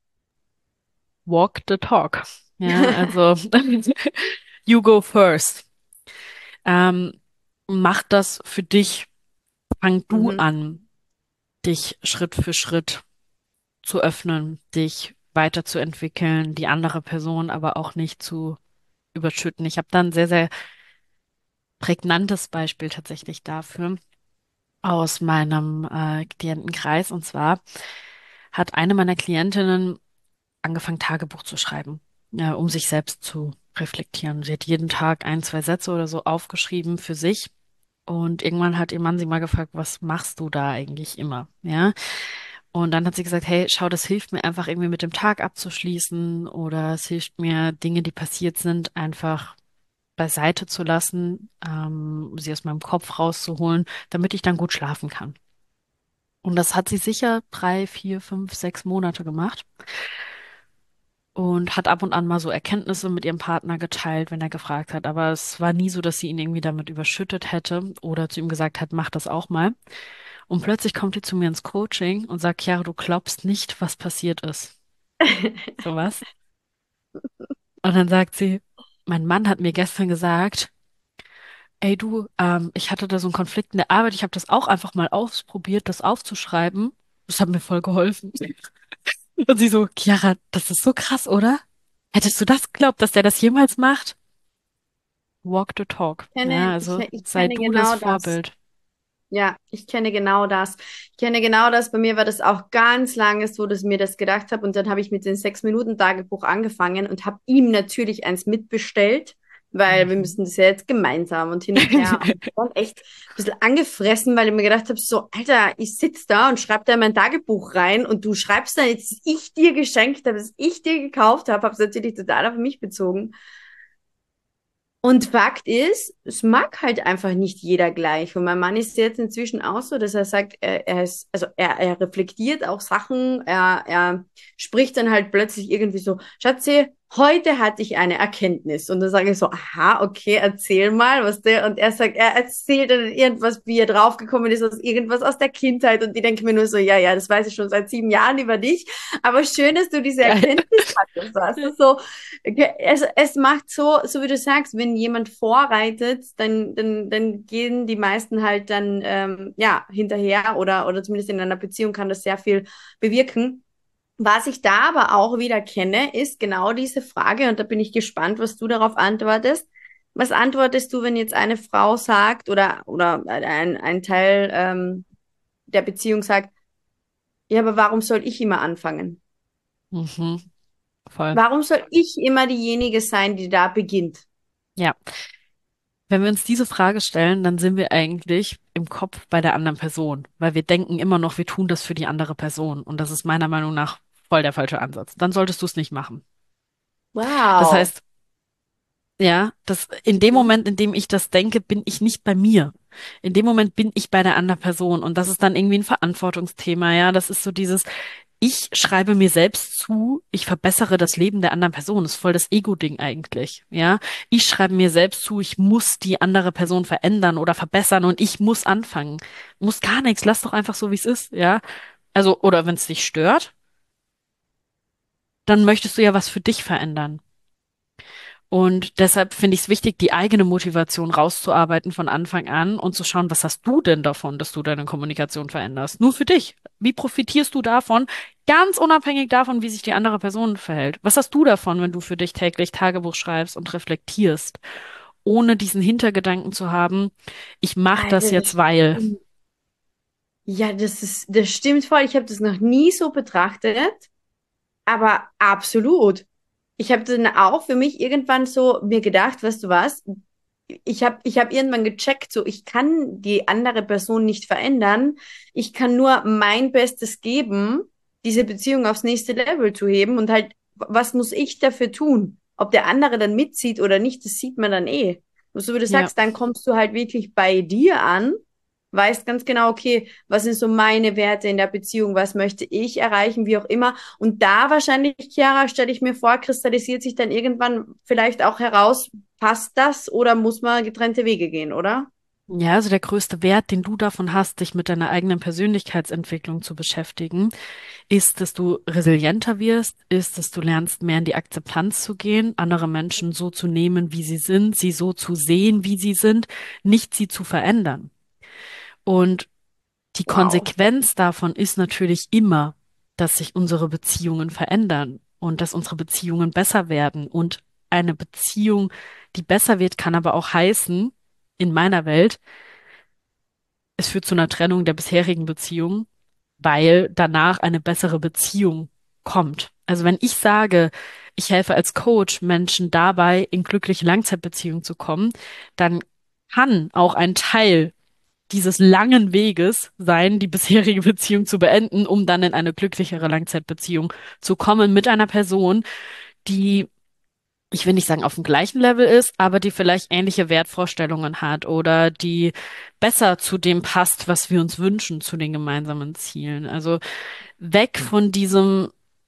Walk the talk. Ja, also you go first. Ähm, Mach das für dich. Fang du Mhm. an, dich Schritt für Schritt zu öffnen, dich weiterzuentwickeln, die andere Person aber auch nicht zu überschütten. Ich habe da ein sehr, sehr prägnantes Beispiel tatsächlich dafür aus meinem Klientenkreis. Und zwar hat eine meiner Klientinnen angefangen, Tagebuch zu schreiben, um sich selbst zu reflektieren. Sie hat jeden Tag ein, zwei Sätze oder so aufgeschrieben für sich. Und irgendwann hat ihr Mann sie mal gefragt, was machst du da eigentlich immer? Ja. Und dann hat sie gesagt, hey, schau, das hilft mir einfach irgendwie mit dem Tag abzuschließen oder es hilft mir, Dinge, die passiert sind, einfach beiseite zu lassen, sie aus meinem Kopf rauszuholen, damit ich dann gut schlafen kann. Und das hat sie sicher 3, 4, 5, 6 Monate gemacht und hat ab und an mal so Erkenntnisse mit ihrem Partner geteilt, wenn er gefragt hat. Aber es war nie so, dass sie ihn irgendwie damit überschüttet hätte oder zu ihm gesagt hat, mach das auch mal. Und plötzlich kommt sie zu mir ins Coaching und sagt, Chiara, du glaubst nicht, was passiert ist. So was. Und dann sagt sie, mein Mann hat mir gestern gesagt, ey du, ich hatte da so einen Konflikt in der Arbeit, ich habe das auch einfach mal ausprobiert, das aufzuschreiben. Das hat mir voll geholfen. Und sie so, Chiara, das ist so krass, oder? Hättest du das geglaubt, dass der das jemals macht? Walk the talk. Ja, also Ich sei kenne du das genau das. Vorbild. Ja, ich kenne genau das. Ich kenne genau das. Bei mir war das auch ganz lange so, dass ich mir das gedacht habe. Und dann habe ich mit den 6-Minuten-Tagebuch angefangen und habe ihm natürlich eins mitbestellt, weil wir Mhm. müssen das ja jetzt gemeinsam und hin und her. Und ich war echt ein bisschen angefressen, weil ich mir gedacht habe, so, Alter, ich sitze da und schreibe da in mein Tagebuch rein und du schreibst da jetzt, dass ich dir geschenkt habe, dass ich dir gekauft habe, habe es natürlich total auf mich bezogen. Und Fakt ist, es mag halt einfach nicht jeder gleich. Und mein Mann ist jetzt inzwischen auch so, dass er sagt, er ist, also er reflektiert auch Sachen, er spricht dann halt plötzlich irgendwie so, Schatzi, heute hatte ich eine Erkenntnis. Und dann sage ich so, aha, okay, erzähl mal, was der, und er sagt, er erzählt dann irgendwas, wie er draufgekommen ist, aus irgendwas aus der Kindheit. Und ich denke mir nur so, ja, ja, das weiß ich schon seit 7 Jahren über dich. Aber schön, dass du diese Geil. Erkenntnis hattest, weißt du, so, okay, es macht so, so wie du sagst, wenn jemand vorreitet, dann gehen die meisten halt dann ja hinterher oder zumindest in einer Beziehung kann das sehr viel bewirken. Was ich da aber auch wieder kenne, ist genau diese Frage und da bin ich gespannt, was du darauf antwortest. Was antwortest du, wenn jetzt eine Frau sagt oder ein Teil der Beziehung sagt, ja, aber warum soll ich immer anfangen? Mhm, voll. Warum soll ich immer diejenige sein, die da beginnt? Ja. Wenn wir uns diese Frage stellen, dann sind wir eigentlich im Kopf bei der anderen Person, weil wir denken immer noch, wir tun das für die andere Person. Und das ist meiner Meinung nach voll der falsche Ansatz. Dann solltest du es nicht machen. Das Wow. heißt, ja, das, in dem Moment, in dem ich das denke, bin ich nicht bei mir. In dem Moment bin ich bei der anderen Person. Und das ist dann irgendwie ein Verantwortungsthema. Ja, das ist so dieses, ich schreibe mir selbst zu, ich verbessere das Leben der anderen Person. Das ist voll das Ego-Ding eigentlich. Ja, ich schreibe mir selbst zu, ich muss die andere Person verändern oder verbessern und ich muss anfangen. Muss gar nichts. Lass doch einfach so, wie es ist. Ja, also, oder wenn es dich stört, dann möchtest du ja was für dich verändern. Und deshalb finde ich es wichtig, die eigene Motivation rauszuarbeiten von Anfang an und zu schauen, was hast du denn davon, dass du deine Kommunikation veränderst? Nur für dich. Wie profitierst du davon? Ganz unabhängig davon, wie sich die andere Person verhält. Was hast du davon, wenn du für dich täglich Tagebuch schreibst und reflektierst, ohne diesen Hintergedanken zu haben, ich mache das Alter, jetzt, weil. ja, das stimmt voll. Ich habe das noch nie so betrachtet, aber absolut. Ich habe dann auch für mich irgendwann so mir gedacht, weißt du was? Ich hab irgendwann gecheckt, so ich kann die andere Person nicht verändern. Ich kann nur mein Bestes geben, diese Beziehung aufs nächste Level zu heben und halt, was muss ich dafür tun? Ob der andere dann mitzieht oder nicht, das sieht man dann eh. So wie du Ja. sagst, dann kommst du halt wirklich bei dir an, weißt ganz genau, okay, was sind so meine Werte in der Beziehung, was möchte ich erreichen, wie auch immer. Und da wahrscheinlich, Chiara, stelle ich mir vor, kristallisiert sich dann irgendwann vielleicht auch heraus, passt das oder muss man getrennte Wege gehen, oder? Ja, also der größte Wert, den du davon hast, dich mit deiner eigenen Persönlichkeitsentwicklung zu beschäftigen, ist, dass du resilienter wirst, ist, dass du lernst, mehr in die Akzeptanz zu gehen, andere Menschen so zu nehmen, wie sie sind, sie so zu sehen, wie sie sind, nicht sie zu verändern. Und die Wow. Konsequenz davon ist natürlich immer, dass sich unsere Beziehungen verändern und dass unsere Beziehungen besser werden. Und eine Beziehung, die besser wird, kann aber auch heißen, in meiner Welt, es führt zu einer Trennung der bisherigen Beziehung, weil danach eine bessere Beziehung kommt. Also wenn ich sage, ich helfe als Coach Menschen dabei, in glückliche Langzeitbeziehungen zu kommen, dann kann auch ein Teil dieses langen Weges sein, die bisherige Beziehung zu beenden, um dann in eine glücklichere Langzeitbeziehung zu kommen mit einer Person, die, ich will nicht sagen auf dem gleichen Level ist, aber die vielleicht ähnliche Wertvorstellungen hat oder die besser zu dem passt, was wir uns wünschen, zu den gemeinsamen Zielen. Also weg von diesem,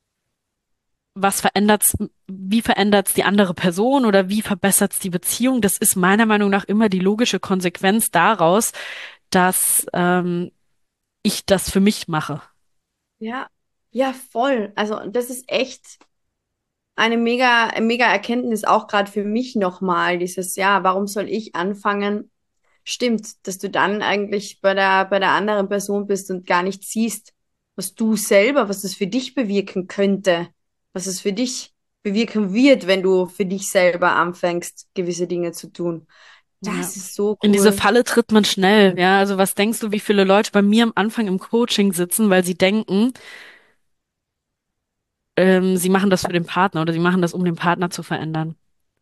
wie verändert's die andere Person oder wie verbessert's die Beziehung? Das ist meiner Meinung nach immer die logische Konsequenz daraus, dass ich das für mich mache. Ja, ja, voll. Also das ist echt eine mega Erkenntnis auch gerade für mich nochmal. Dieses, ja, warum soll ich anfangen? Stimmt, dass du dann eigentlich bei der anderen Person bist und gar nicht siehst, was du selber, was das für dich bewirken könnte, was es für dich bewirken wird, wenn du für dich selber anfängst, gewisse Dinge zu tun. Ja. Das ist so In diese cool. Falle tritt man schnell, ja. Also was denkst du, wie viele Leute bei mir am Anfang im Coaching sitzen, weil sie denken, sie machen das für den Partner oder sie machen das, um den Partner zu verändern.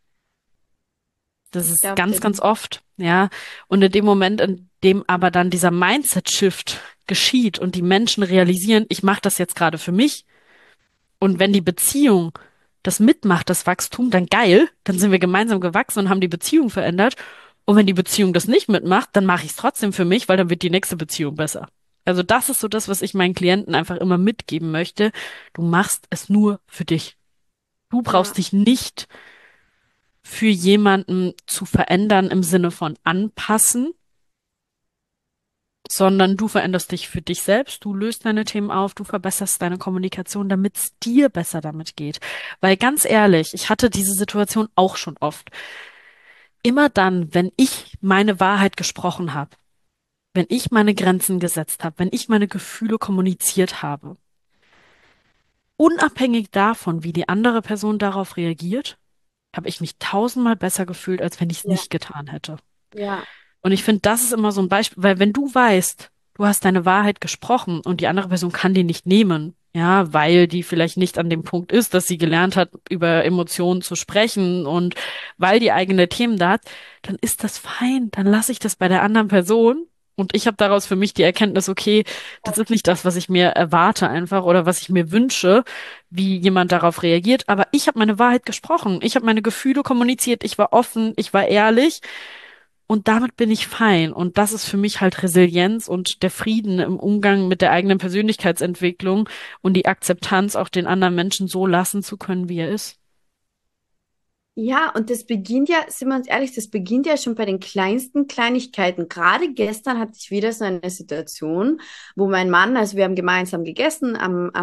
Das Ich ist glaube ganz, dir. ganz oft, ja. Und in dem Moment, in dem aber dann dieser Mindset-Shift geschieht und die Menschen realisieren, ich mache das jetzt gerade für mich, und wenn die Beziehung das mitmacht, das Wachstum, dann geil, dann sind wir gemeinsam gewachsen und haben die Beziehung verändert. Und wenn die Beziehung das nicht mitmacht, dann mache ich es trotzdem für mich, weil dann wird die nächste Beziehung besser. Also das ist so das, was ich meinen Klienten einfach immer mitgeben möchte. Du machst es nur für dich. Du Ja. brauchst dich nicht für jemanden zu verändern im Sinne von anpassen, sondern du veränderst dich für dich selbst, du löst deine Themen auf, du verbesserst deine Kommunikation, damit es dir besser damit geht. Weil ganz ehrlich, ich hatte diese Situation auch schon oft. Immer dann, wenn ich meine Wahrheit gesprochen habe, wenn ich meine Grenzen gesetzt habe, wenn ich meine Gefühle kommuniziert habe, unabhängig davon, wie die andere Person darauf reagiert, habe ich mich tausendmal besser gefühlt, als wenn ich es Ja, nicht getan hätte. ja, Und ich finde, das ist immer so ein Beispiel, weil wenn du weißt, du hast deine Wahrheit gesprochen und die andere Person kann die nicht nehmen, ja, weil die vielleicht nicht an dem Punkt ist, dass sie gelernt hat, über Emotionen zu sprechen und weil die eigene Themen da hat, dann ist das fein. Dann lasse ich das bei der anderen Person. Und ich habe daraus für mich die Erkenntnis, okay, das ist nicht das, was ich mir erwarte einfach oder was ich mir wünsche, wie jemand darauf reagiert. Aber ich habe meine Wahrheit gesprochen. Ich habe meine Gefühle kommuniziert. Ich war offen. Ich war ehrlich. Und damit bin ich fein. Und das ist für mich halt Resilienz und der Frieden im Umgang mit der eigenen Persönlichkeitsentwicklung und die Akzeptanz, auch den anderen Menschen so lassen zu können, wie er ist. ja, und das beginnt ja, sind wir uns ehrlich, das beginnt ja schon bei den kleinsten Kleinigkeiten. Gerade gestern hatte ich wieder so eine Situation, wo mein Mann, also wir haben gemeinsam gegessen,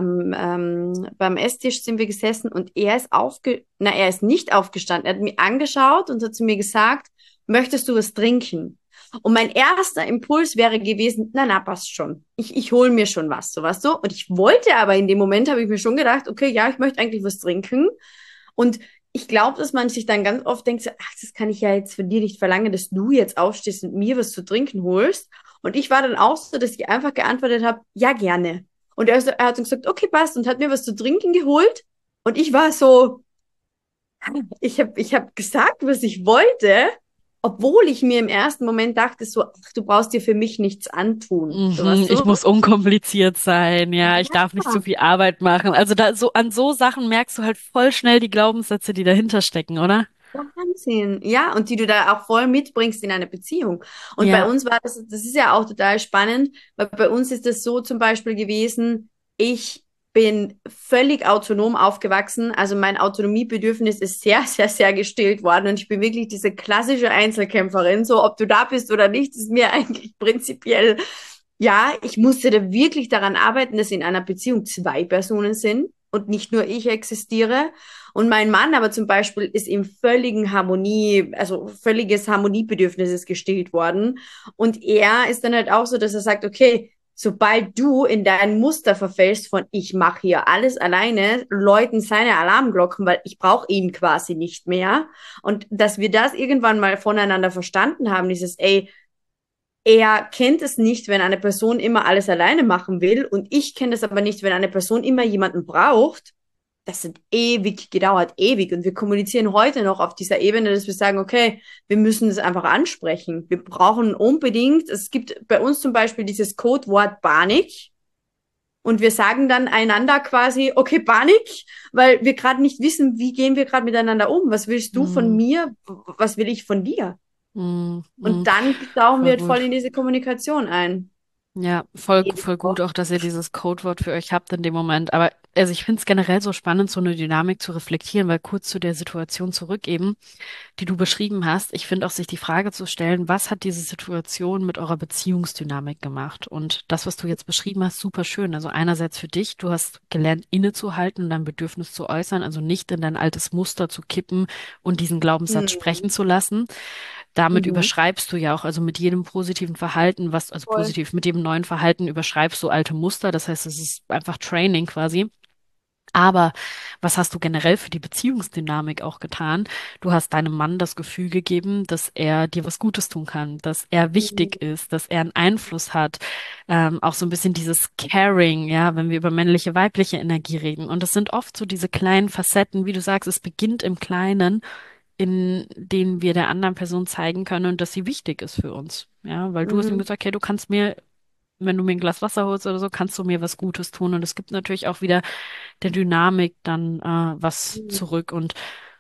beim Esstisch sind wir gesessen und er ist nicht aufgestanden. Er hat mich angeschaut und hat zu mir gesagt, möchtest du was trinken? Und mein erster Impuls wäre gewesen, na, passt schon. Ich hole mir schon was, so was so. Und ich wollte aber in dem Moment, habe ich mir schon gedacht, okay, ja, ich möchte eigentlich was trinken. Und ich glaube, dass man sich dann ganz oft denkt, so, ach, das kann ich ja jetzt von dir nicht verlangen, dass du jetzt aufstehst und mir was zu trinken holst. Und ich war dann auch so, dass ich einfach geantwortet habe, ja, gerne. Und er hat dann gesagt, okay, passt, und hat mir was zu trinken geholt. Und ich war so, ich hab gesagt, was ich wollte, obwohl ich mir im ersten Moment dachte, so, ach, du brauchst dir für mich nichts antun. So was Mhm, ich so. muss unkompliziert sein, ja, ich darf nicht Ja. zu viel Arbeit machen. Also da so an so Sachen merkst du halt voll schnell die Glaubenssätze, die dahinter stecken, oder? Wahnsinn. Ja, und die du da auch voll mitbringst in eine Beziehung. Und bei Ja. uns war das ist ja auch total spannend, weil bei uns ist es so zum Beispiel gewesen, ich bin völlig autonom aufgewachsen. Also mein Autonomiebedürfnis ist sehr, sehr, sehr gestillt worden. Und ich bin wirklich diese klassische Einzelkämpferin. So, ob du da bist oder nicht, ist mir eigentlich prinzipiell, ja, ich musste da wirklich daran arbeiten, dass in einer Beziehung zwei Personen sind und nicht nur ich existiere. Und mein Mann aber zum Beispiel ist im völligen Harmonie, also völliges Harmoniebedürfnis ist gestillt worden. Und er ist dann halt auch so, dass er sagt, okay, sobald du in dein Muster verfällst von ich mache hier alles alleine, läuten seine Alarmglocken, weil ich brauche ihn quasi nicht mehr. Und dass wir das irgendwann mal voneinander verstanden haben, dieses, ey, er kennt es nicht, wenn eine Person immer alles alleine machen will und ich kenne es aber nicht, wenn eine Person immer jemanden braucht. Das hat ewig gedauert, ewig. Und wir kommunizieren heute noch auf dieser Ebene, dass wir sagen, okay, wir müssen das einfach ansprechen. Wir brauchen unbedingt, es gibt bei uns zum Beispiel dieses Codewort Panik. Und wir sagen dann einander quasi, okay, Panik, weil wir gerade nicht wissen, wie gehen wir gerade miteinander um? Was willst du von Mm, mir? Was will ich von dir? mm, Und mm. dann tauchen wir Voll halt voll gut. in diese Kommunikation ein. Ja, voll gut auch, dass ihr dieses Codewort für euch habt in dem Moment. Aber also ich finde es generell so spannend, so eine Dynamik zu reflektieren, weil kurz zu der Situation zurück eben, die du beschrieben hast, ich finde auch sich die Frage zu stellen, was hat diese Situation mit eurer Beziehungsdynamik gemacht? Und das, was du jetzt beschrieben hast, super schön. Also einerseits für dich, du hast gelernt, innezuhalten und dein Bedürfnis zu äußern, also nicht in dein altes Muster zu kippen und diesen Glaubenssatz Mhm. sprechen zu lassen. Damit Mhm. überschreibst du ja auch, also mit jedem positiven Verhalten, also Voll. positiv, mit jedem neuen Verhalten überschreibst du alte Muster. Das heißt, es ist einfach Training quasi. Aber was hast du generell für die Beziehungsdynamik auch getan? Du hast deinem Mann das Gefühl gegeben, dass er dir was Gutes tun kann, dass er wichtig Mhm. ist, dass er einen Einfluss hat. Auch so ein bisschen dieses Caring, ja, wenn wir über männliche, weibliche Energie reden. Und es sind oft so diese kleinen Facetten, wie du sagst, es beginnt im Kleinen, in denen wir der anderen Person zeigen können, dass sie wichtig ist für uns. Ja, weil du hast ihm Mhm. gesagt, hey, du kannst mir, wenn du mir ein Glas Wasser holst oder so, kannst du mir was Gutes tun. Und es gibt natürlich auch wieder der Dynamik dann was Mhm. zurück. Und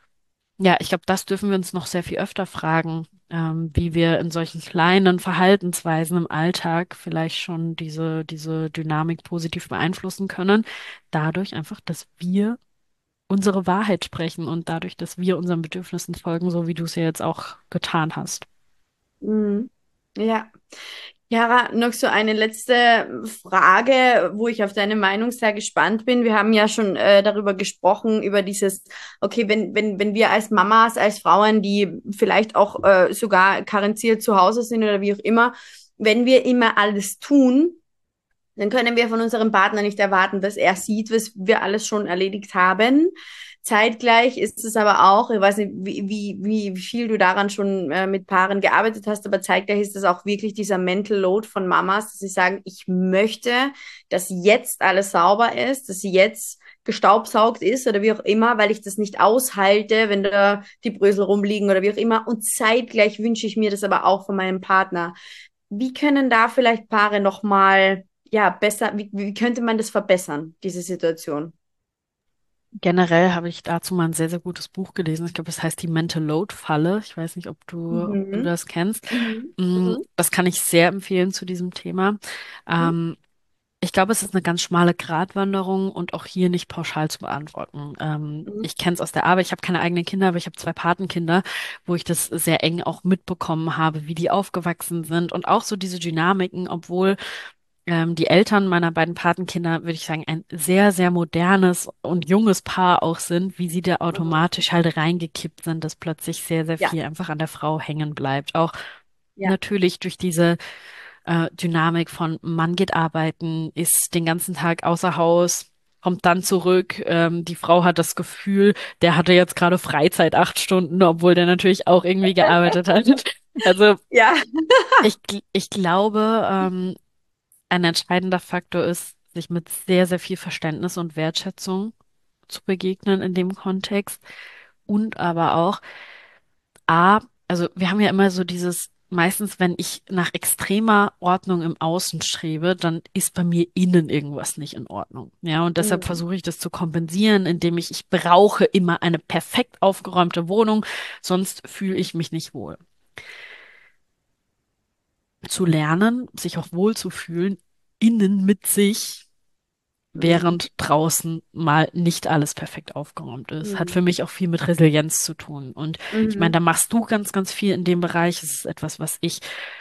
ja, ich glaube, das dürfen wir uns noch sehr viel öfter fragen, wie wir in solchen kleinen Verhaltensweisen im Alltag vielleicht schon diese Dynamik positiv beeinflussen können. Dadurch einfach, dass wir unsere Wahrheit sprechen und dadurch, dass wir unseren Bedürfnissen folgen, so wie du es ja jetzt auch getan hast. Mhm. Ja. Chiara, noch so eine letzte Frage, wo ich auf deine Meinung sehr gespannt bin. Wir haben ja schon darüber gesprochen, über dieses, okay, wenn wir als Mamas, als Frauen, die vielleicht auch sogar karenziert zu Hause sind oder wie auch immer, wenn wir immer alles tun, dann können wir von unserem Partner nicht erwarten, dass er sieht, was wir alles schon erledigt haben. Zeitgleich ist es aber auch, ich weiß nicht, wie viel du daran schon mit Paaren gearbeitet hast, aber zeitgleich ist es auch wirklich dieser Mental Load von Mamas, dass sie sagen, ich möchte, dass jetzt alles sauber ist, dass sie jetzt gestaubsaugt ist oder wie auch immer, weil ich das nicht aushalte, wenn da die Brösel rumliegen oder wie auch immer. Und zeitgleich wünsche ich mir das aber auch von meinem Partner. Wie können da vielleicht Paare nochmal, ja, besser, wie könnte man das verbessern, diese Situation? Generell habe ich dazu mal ein sehr, sehr gutes Buch gelesen. Ich glaube, es heißt die Mental Load Falle. Ich weiß nicht, ob du Mhm. das kennst. Mhm. Mhm. Das kann ich sehr empfehlen zu diesem Thema. Ähm, Ich glaube, es ist eine ganz schmale Gratwanderung und auch hier nicht pauschal zu beantworten. Mhm. Ich kenne es aus der Arbeit. Ich habe keine eigenen Kinder, aber ich habe zwei Patenkinder, wo ich das sehr eng auch mitbekommen habe, wie die aufgewachsen sind und auch so diese Dynamiken, obwohl die Eltern meiner beiden Patenkinder, würde ich sagen, ein sehr, sehr modernes und junges Paar auch sind, wie sie da Mhm. automatisch halt reingekippt sind, dass plötzlich sehr, sehr Ja, viel einfach an der Frau hängen bleibt. Auch ja. natürlich durch diese Dynamik von Mann geht arbeiten, ist den ganzen Tag außer Haus, kommt dann zurück. Die Frau hat das Gefühl, der hatte jetzt gerade Freizeit 8 Stunden, obwohl der natürlich auch irgendwie gearbeitet hat. Also Ja. ich glaube, ein entscheidender Faktor ist, sich mit sehr, sehr viel Verständnis und Wertschätzung zu begegnen in dem Kontext und aber auch A, also wir haben ja immer so dieses meistens, wenn ich nach extremer Ordnung im Außen strebe, dann ist bei mir innen irgendwas nicht in Ordnung. Ja, und deshalb Mhm. versuche ich das zu kompensieren, indem ich brauche immer eine perfekt aufgeräumte Wohnung, sonst fühle ich mich nicht wohl. Zu lernen, sich auch wohl zu fühlen, innen mit sich, Mhm. während draußen mal nicht alles perfekt aufgeräumt ist. Hat Mhm. für mich auch viel mit Resilienz zu tun. Und ich meine, Mhm. da machst du ganz, ganz viel in dem Bereich. Es ist etwas, was ich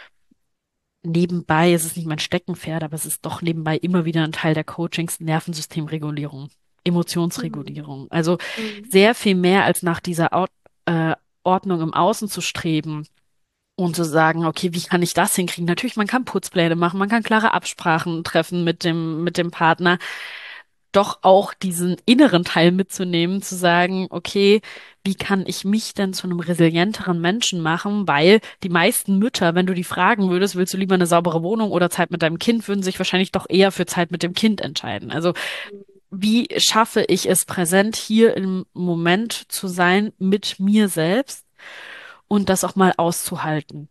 nebenbei, es ist nicht mein Steckenpferd, aber es ist doch nebenbei immer wieder ein Teil der Coachings, Nervensystemregulierung, Mhm. Emotionsregulierung. Also Mhm. sehr viel mehr als nach dieser Ordnung im Außen zu streben und zu sagen, okay, wie kann ich das hinkriegen? Natürlich, man kann Putzpläne machen, man kann klare Absprachen treffen mit dem Partner, doch auch diesen inneren Teil mitzunehmen, zu sagen, okay, wie kann ich mich denn zu einem resilienteren Menschen machen? Weil die meisten Mütter, wenn du die fragen würdest, willst du lieber eine saubere Wohnung oder Zeit mit deinem Kind, würden sich wahrscheinlich doch eher für Zeit mit dem Kind entscheiden. Also wie schaffe ich es, präsent hier im Moment zu sein mit mir selbst und das auch mal auszuhalten?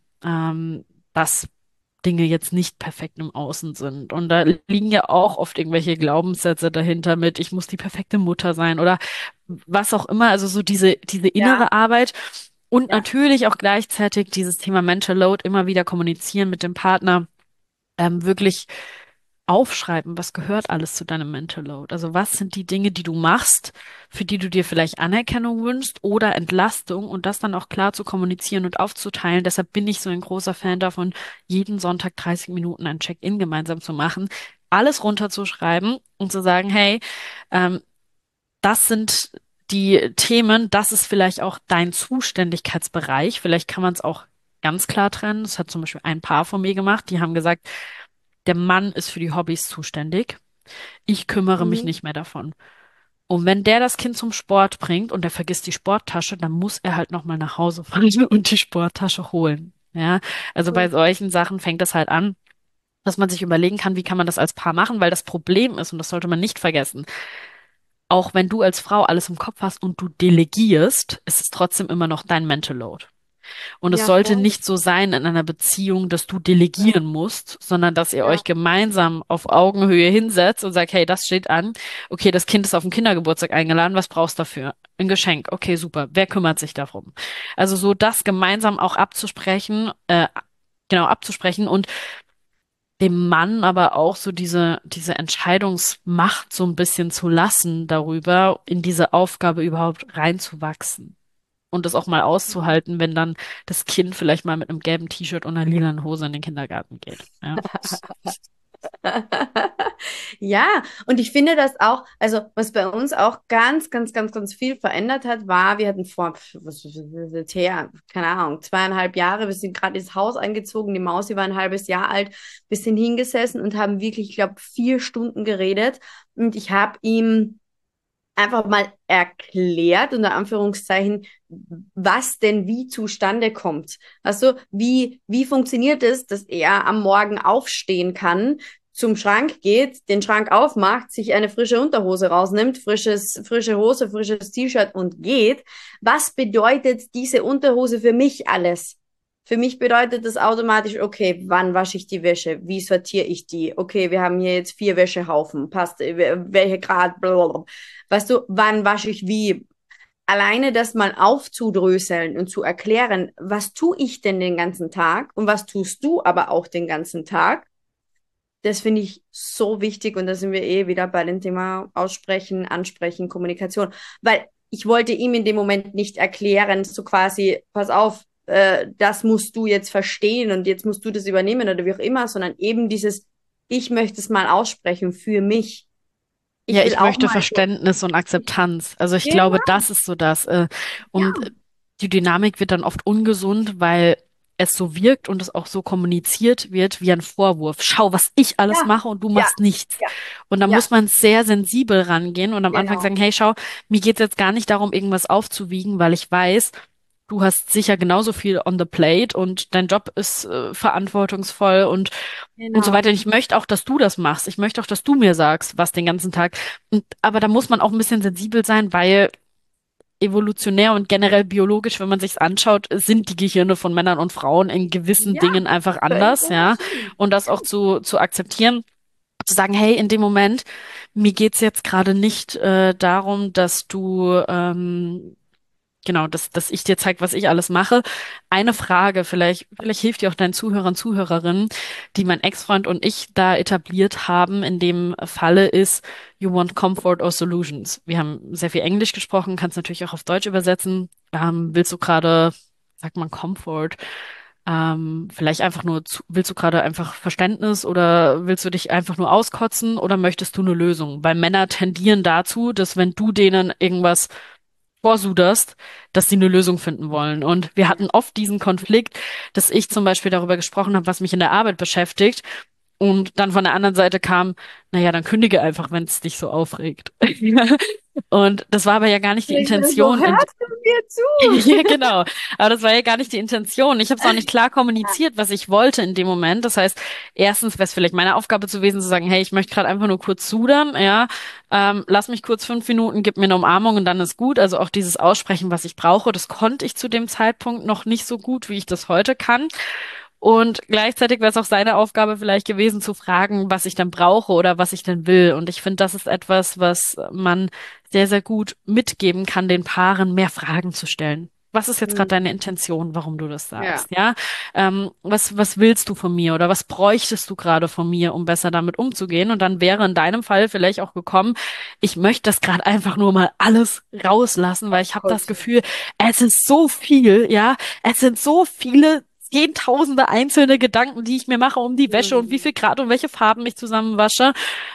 Dass Dinge jetzt nicht perfekt im Außen sind. Und da liegen ja auch oft irgendwelche Glaubenssätze dahinter mit, ich muss die perfekte Mutter sein oder was auch immer. Also so diese Ja, innere Arbeit und ja. natürlich auch gleichzeitig dieses Thema Mental Load immer wieder kommunizieren mit dem Partner, wirklich aufschreiben, was gehört alles zu deinem Mental Load? Also was sind die Dinge, die du machst, für die du dir vielleicht Anerkennung wünschst oder Entlastung und das dann auch klar zu kommunizieren und aufzuteilen. Deshalb bin ich so ein großer Fan davon, jeden Sonntag 30 Minuten ein Check-in gemeinsam zu machen, alles runterzuschreiben und zu sagen, hey, ähm, das sind die Themen, das ist vielleicht auch dein Zuständigkeitsbereich. Vielleicht kann man es auch ganz klar trennen. Das hat zum Beispiel ein Paar von mir gemacht. Die haben gesagt, der Mann ist für die Hobbys zuständig. Ich kümmere mich Mhm. nicht mehr davon. Und wenn der das Kind zum Sport bringt und er vergisst die Sporttasche, dann muss er halt nochmal nach Hause fahren und die Sporttasche holen. Ja, also bei Cool. solchen Sachen fängt das halt an, dass man sich überlegen kann, wie kann man das als Paar machen, weil das Problem ist, und das sollte man nicht vergessen, auch wenn du als Frau alles im Kopf hast und du delegierst, ist es trotzdem immer noch dein Mental Load. Und es Ja, sollte voll. nicht so sein in einer Beziehung, dass du Ja, delegieren musst, sondern dass ihr ja. euch gemeinsam auf Augenhöhe hinsetzt und sagt, hey, das steht an. Okay, das Kind ist auf den Kindergeburtstag eingeladen. Was brauchst du dafür? Ein Geschenk. Okay, super. Wer kümmert sich darum? Also so das gemeinsam auch abzusprechen, genau abzusprechen und dem Mann aber auch so diese Entscheidungsmacht so ein bisschen zu lassen darüber, in diese Aufgabe überhaupt reinzuwachsen und das auch mal auszuhalten, wenn dann das Kind vielleicht mal mit einem gelben T-Shirt und einer lilanen Hose in den Kindergarten geht. Ja. Ja, und ich finde das auch, also was bei uns auch ganz, ganz, ganz, ganz viel verändert hat, war, wir hatten vor, was ist das jetzt her, keine Ahnung, 2,5 Jahre, wir sind gerade ins Haus eingezogen, die Maus, die war ein halbes Jahr alt, wir sind hingesessen und haben wirklich, ich glaube, 4 Stunden geredet und ich habe ihm einfach mal erklärt, unter Anführungszeichen, was denn wie zustande kommt. Also wie funktioniert es, dass er am Morgen aufstehen kann, zum Schrank geht, den Schrank aufmacht, sich eine frische Unterhose rausnimmt, frische Hose, frisches T-Shirt und geht. Was bedeutet diese Unterhose für mich alles? Für mich bedeutet das automatisch, okay, wann wasche ich die Wäsche? Wie sortiere ich die? Okay, wir haben hier jetzt 4 Wäschehaufen. Passt, welche Grad? Blablabla. Weißt du, wann wasche ich wie? Alleine das mal aufzudröseln und zu erklären, was tue ich denn den ganzen Tag und was tust du aber auch den ganzen Tag, das finde ich so wichtig und da sind wir eh wieder bei dem Thema Aussprechen, Ansprechen, Kommunikation. Weil ich wollte ihm in dem Moment nicht erklären, so quasi, pass auf, das musst du jetzt verstehen und jetzt musst du das übernehmen oder wie auch immer, sondern eben dieses, ich möchte es mal aussprechen für mich. Ja, Ich will ich auch möchte mal so. Verständnis und Akzeptanz. Also ich glaube, Genau, das ist so das. Und ja, die Dynamik wird dann oft ungesund, weil es so wirkt und es auch so kommuniziert wird wie ein Vorwurf. Schau, was ich alles ja, mache und du ja, machst nichts. ja, Und da ja, muss man sehr sensibel rangehen und am Anfang genau. sagen, hey, schau, mir geht's jetzt gar nicht darum, irgendwas aufzuwiegen, weil ich weiß, du hast sicher genauso viel on the plate und dein Job ist verantwortungsvoll und so Genau. weiter. Und ich möchte auch, dass du das machst. Ich möchte auch, dass du mir sagst, was den ganzen Tag. Und, aber da muss man auch ein bisschen sensibel sein, weil evolutionär und generell biologisch, wenn man sich's anschaut, sind die Gehirne von Männern und Frauen in gewissen Ja, Dingen einfach völlig anders, ja. unterschiedlich. Und das auch zu akzeptieren, zu sagen, hey, in dem Moment, mir geht's jetzt gerade nicht darum, dass du genau, dass ich dir zeige, was ich alles mache. Eine Frage, vielleicht hilft dir auch deinen Zuhörern, Zuhörerinnen, die mein Ex-Freund und ich da etabliert haben, in dem Falle ist, you want comfort or solutions? Wir haben sehr viel Englisch gesprochen, kannst natürlich auch auf Deutsch übersetzen. Willst du gerade, sagt man Comfort, vielleicht einfach nur, willst du gerade einfach Verständnis oder willst du dich einfach nur auskotzen oder möchtest du eine Lösung? Weil Männer tendieren dazu, dass wenn du denen irgendwas vorsuderst, dass sie eine Lösung finden wollen. Und wir hatten oft diesen Konflikt, dass ich zum Beispiel darüber gesprochen habe, was mich in der Arbeit beschäftigt. Und dann von der anderen Seite kam, naja, dann kündige einfach, wenn es dich so aufregt. Und das war aber ja gar nicht die Ich bin so, Intention. hörst du mir Ja, zu? genau. Aber das war ja gar nicht die Intention. Ich habe es auch nicht klar kommuniziert, was ich wollte in dem Moment. Das heißt, erstens wäre es vielleicht meine Aufgabe gewesen zu sagen, hey, ich möchte gerade einfach nur kurz sudern, ja, lass mich kurz 5 Minuten, gib mir eine Umarmung und dann ist gut. Also auch dieses Aussprechen, was ich brauche, das konnte ich zu dem Zeitpunkt noch nicht so gut, wie ich das heute kann. Und gleichzeitig wäre es auch seine Aufgabe vielleicht gewesen, zu fragen, was ich dann brauche oder was ich denn will. Und ich finde, das ist etwas, was man sehr, sehr gut mitgeben kann, den Paaren mehr Fragen zu stellen. Was ist jetzt gerade deine Mhm. Intention, warum du das Ja. sagst? Ja, was willst du von mir oder was bräuchtest du gerade von mir, um besser damit umzugehen? Und dann wäre in deinem Fall vielleicht auch gekommen, ich möchte das gerade einfach nur mal alles rauslassen, weil ich habe das Auskotzen. Gefühl, es ist so viel, ja, es sind so viele Zehntausende einzelne Gedanken, die ich mir mache um die Wäsche und wie Mhm. viel Grad und welche Farben ich zusammenwasche.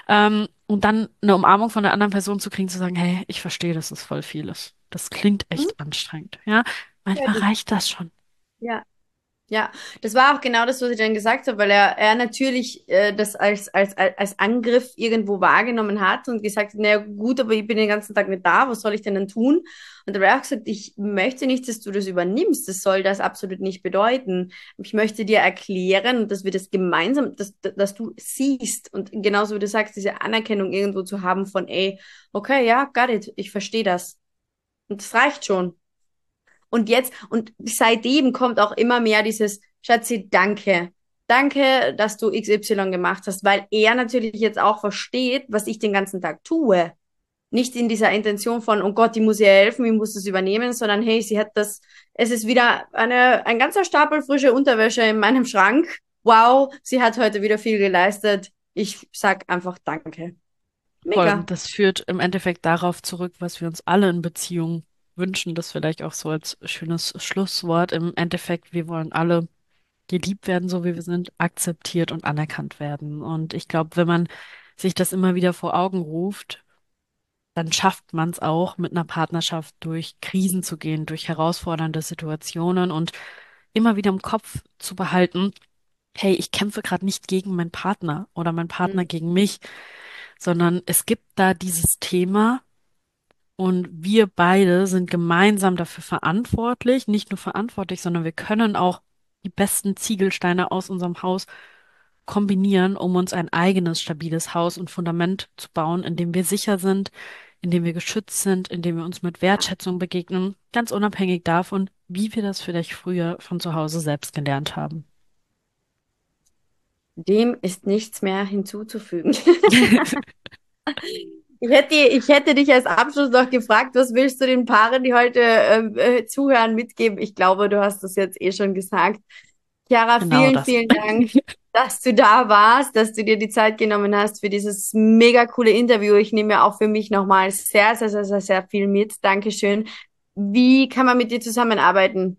Und dann eine Umarmung von der anderen Person zu kriegen, zu sagen, hey, ich verstehe, dass es voll viel ist. Das klingt Mhm. echt anstrengend. Ja, manchmal Fertig. reicht das schon. Ja. Ja, das war auch genau das, was ich dann gesagt habe, weil er natürlich das als Angriff irgendwo wahrgenommen hat und gesagt hat, naja gut, aber ich bin den ganzen Tag nicht da, was soll ich denn dann tun? Und er hat auch gesagt, ich möchte nicht, dass du das übernimmst, das soll das absolut nicht bedeuten. Ich möchte dir erklären, dass wir das gemeinsam, dass du siehst und genauso wie du sagst, diese Anerkennung irgendwo zu haben von, ey, okay, ja, got it, ich verstehe das. Und das reicht schon. Und jetzt, und seitdem kommt auch immer mehr dieses, Schatzi, danke. Danke, dass du XY gemacht hast, weil er natürlich jetzt auch versteht, was ich den ganzen Tag tue. Nicht in dieser Intention von, oh Gott, ich muss ihr helfen, ich muss das übernehmen, sondern hey, sie hat das, es ist wieder ein ganzer Stapel frische Unterwäsche in meinem Schrank. Wow, sie hat heute wieder viel geleistet. Ich sag einfach Danke. Voll. Mega. Und das führt im Endeffekt darauf zurück, was wir uns alle in Beziehungen wünschen. Das vielleicht auch so als schönes Schlusswort. Im Endeffekt, wir wollen alle geliebt werden, so wie wir sind, akzeptiert und anerkannt werden. Und ich glaube, wenn man sich das immer wieder vor Augen ruft, dann schafft man es auch, mit einer Partnerschaft durch Krisen zu gehen, durch herausfordernde Situationen und immer wieder im Kopf zu behalten, hey, ich kämpfe gerade nicht gegen meinen Partner oder mein Partner Mhm. gegen mich, sondern es gibt da dieses Thema und wir beide sind gemeinsam dafür verantwortlich, nicht nur verantwortlich, sondern wir können auch die besten Ziegelsteine aus unserem Haus kombinieren, um uns ein eigenes stabiles Haus und Fundament zu bauen, in dem wir sicher sind, in dem wir geschützt sind, in dem wir uns mit Ja. Wertschätzung begegnen, ganz unabhängig davon, wie wir das vielleicht früher von zu Hause selbst gelernt haben. Dem ist nichts mehr hinzuzufügen. Ich hätte dich als Abschluss noch gefragt, was willst du den Paaren, die heute zuhören, mitgeben? Ich glaube, du hast das jetzt eh schon gesagt. Chiara, Genau vielen, das. vielen Dank, dass du da warst, dass du dir die Zeit genommen hast für dieses mega coole Interview. Ich nehme ja auch für mich nochmal sehr, sehr, sehr, sehr, sehr viel mit. Dankeschön. Wie kann man mit dir zusammenarbeiten?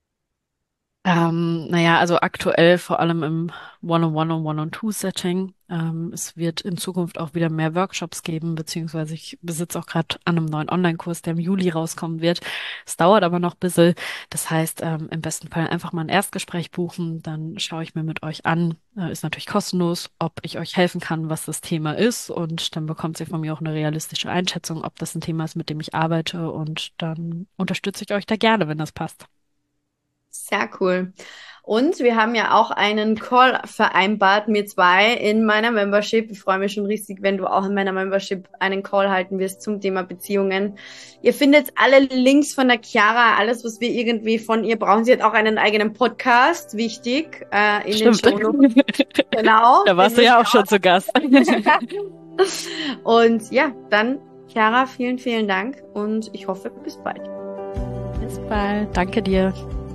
Naja, also aktuell vor allem im One-on-One und One-on-Two-Setting. Es wird in Zukunft auch wieder mehr Workshops geben, beziehungsweise ich besitze auch gerade an einem neuen Online-Kurs, der im Juli rauskommen wird. Es dauert aber noch ein bisschen. Das heißt, im besten Fall einfach mal ein Erstgespräch buchen, dann schaue ich mir mit euch an. Ist natürlich kostenlos, ob ich euch helfen kann, was das Thema ist. Und dann bekommt ihr von mir auch eine realistische Einschätzung, ob das ein Thema ist, mit dem ich arbeite. Und dann unterstütze ich euch da gerne, wenn das passt. Sehr cool. Und wir haben ja auch einen Call vereinbart, mir zwei, in meiner Membership. Ich freue mich schon riesig, wenn du auch in meiner Membership einen Call halten wirst zum Thema Beziehungen. Ihr findet alle Links von der Chiara, alles, was wir irgendwie von ihr brauchen. Sie hat auch einen eigenen Podcast, wichtig, in Stimmt. den Shownotes. Genau. Da warst du ja auch schon zu Gast. Und ja, dann, Chiara, vielen, vielen Dank und ich hoffe, bis bald. Bis bald. Danke dir.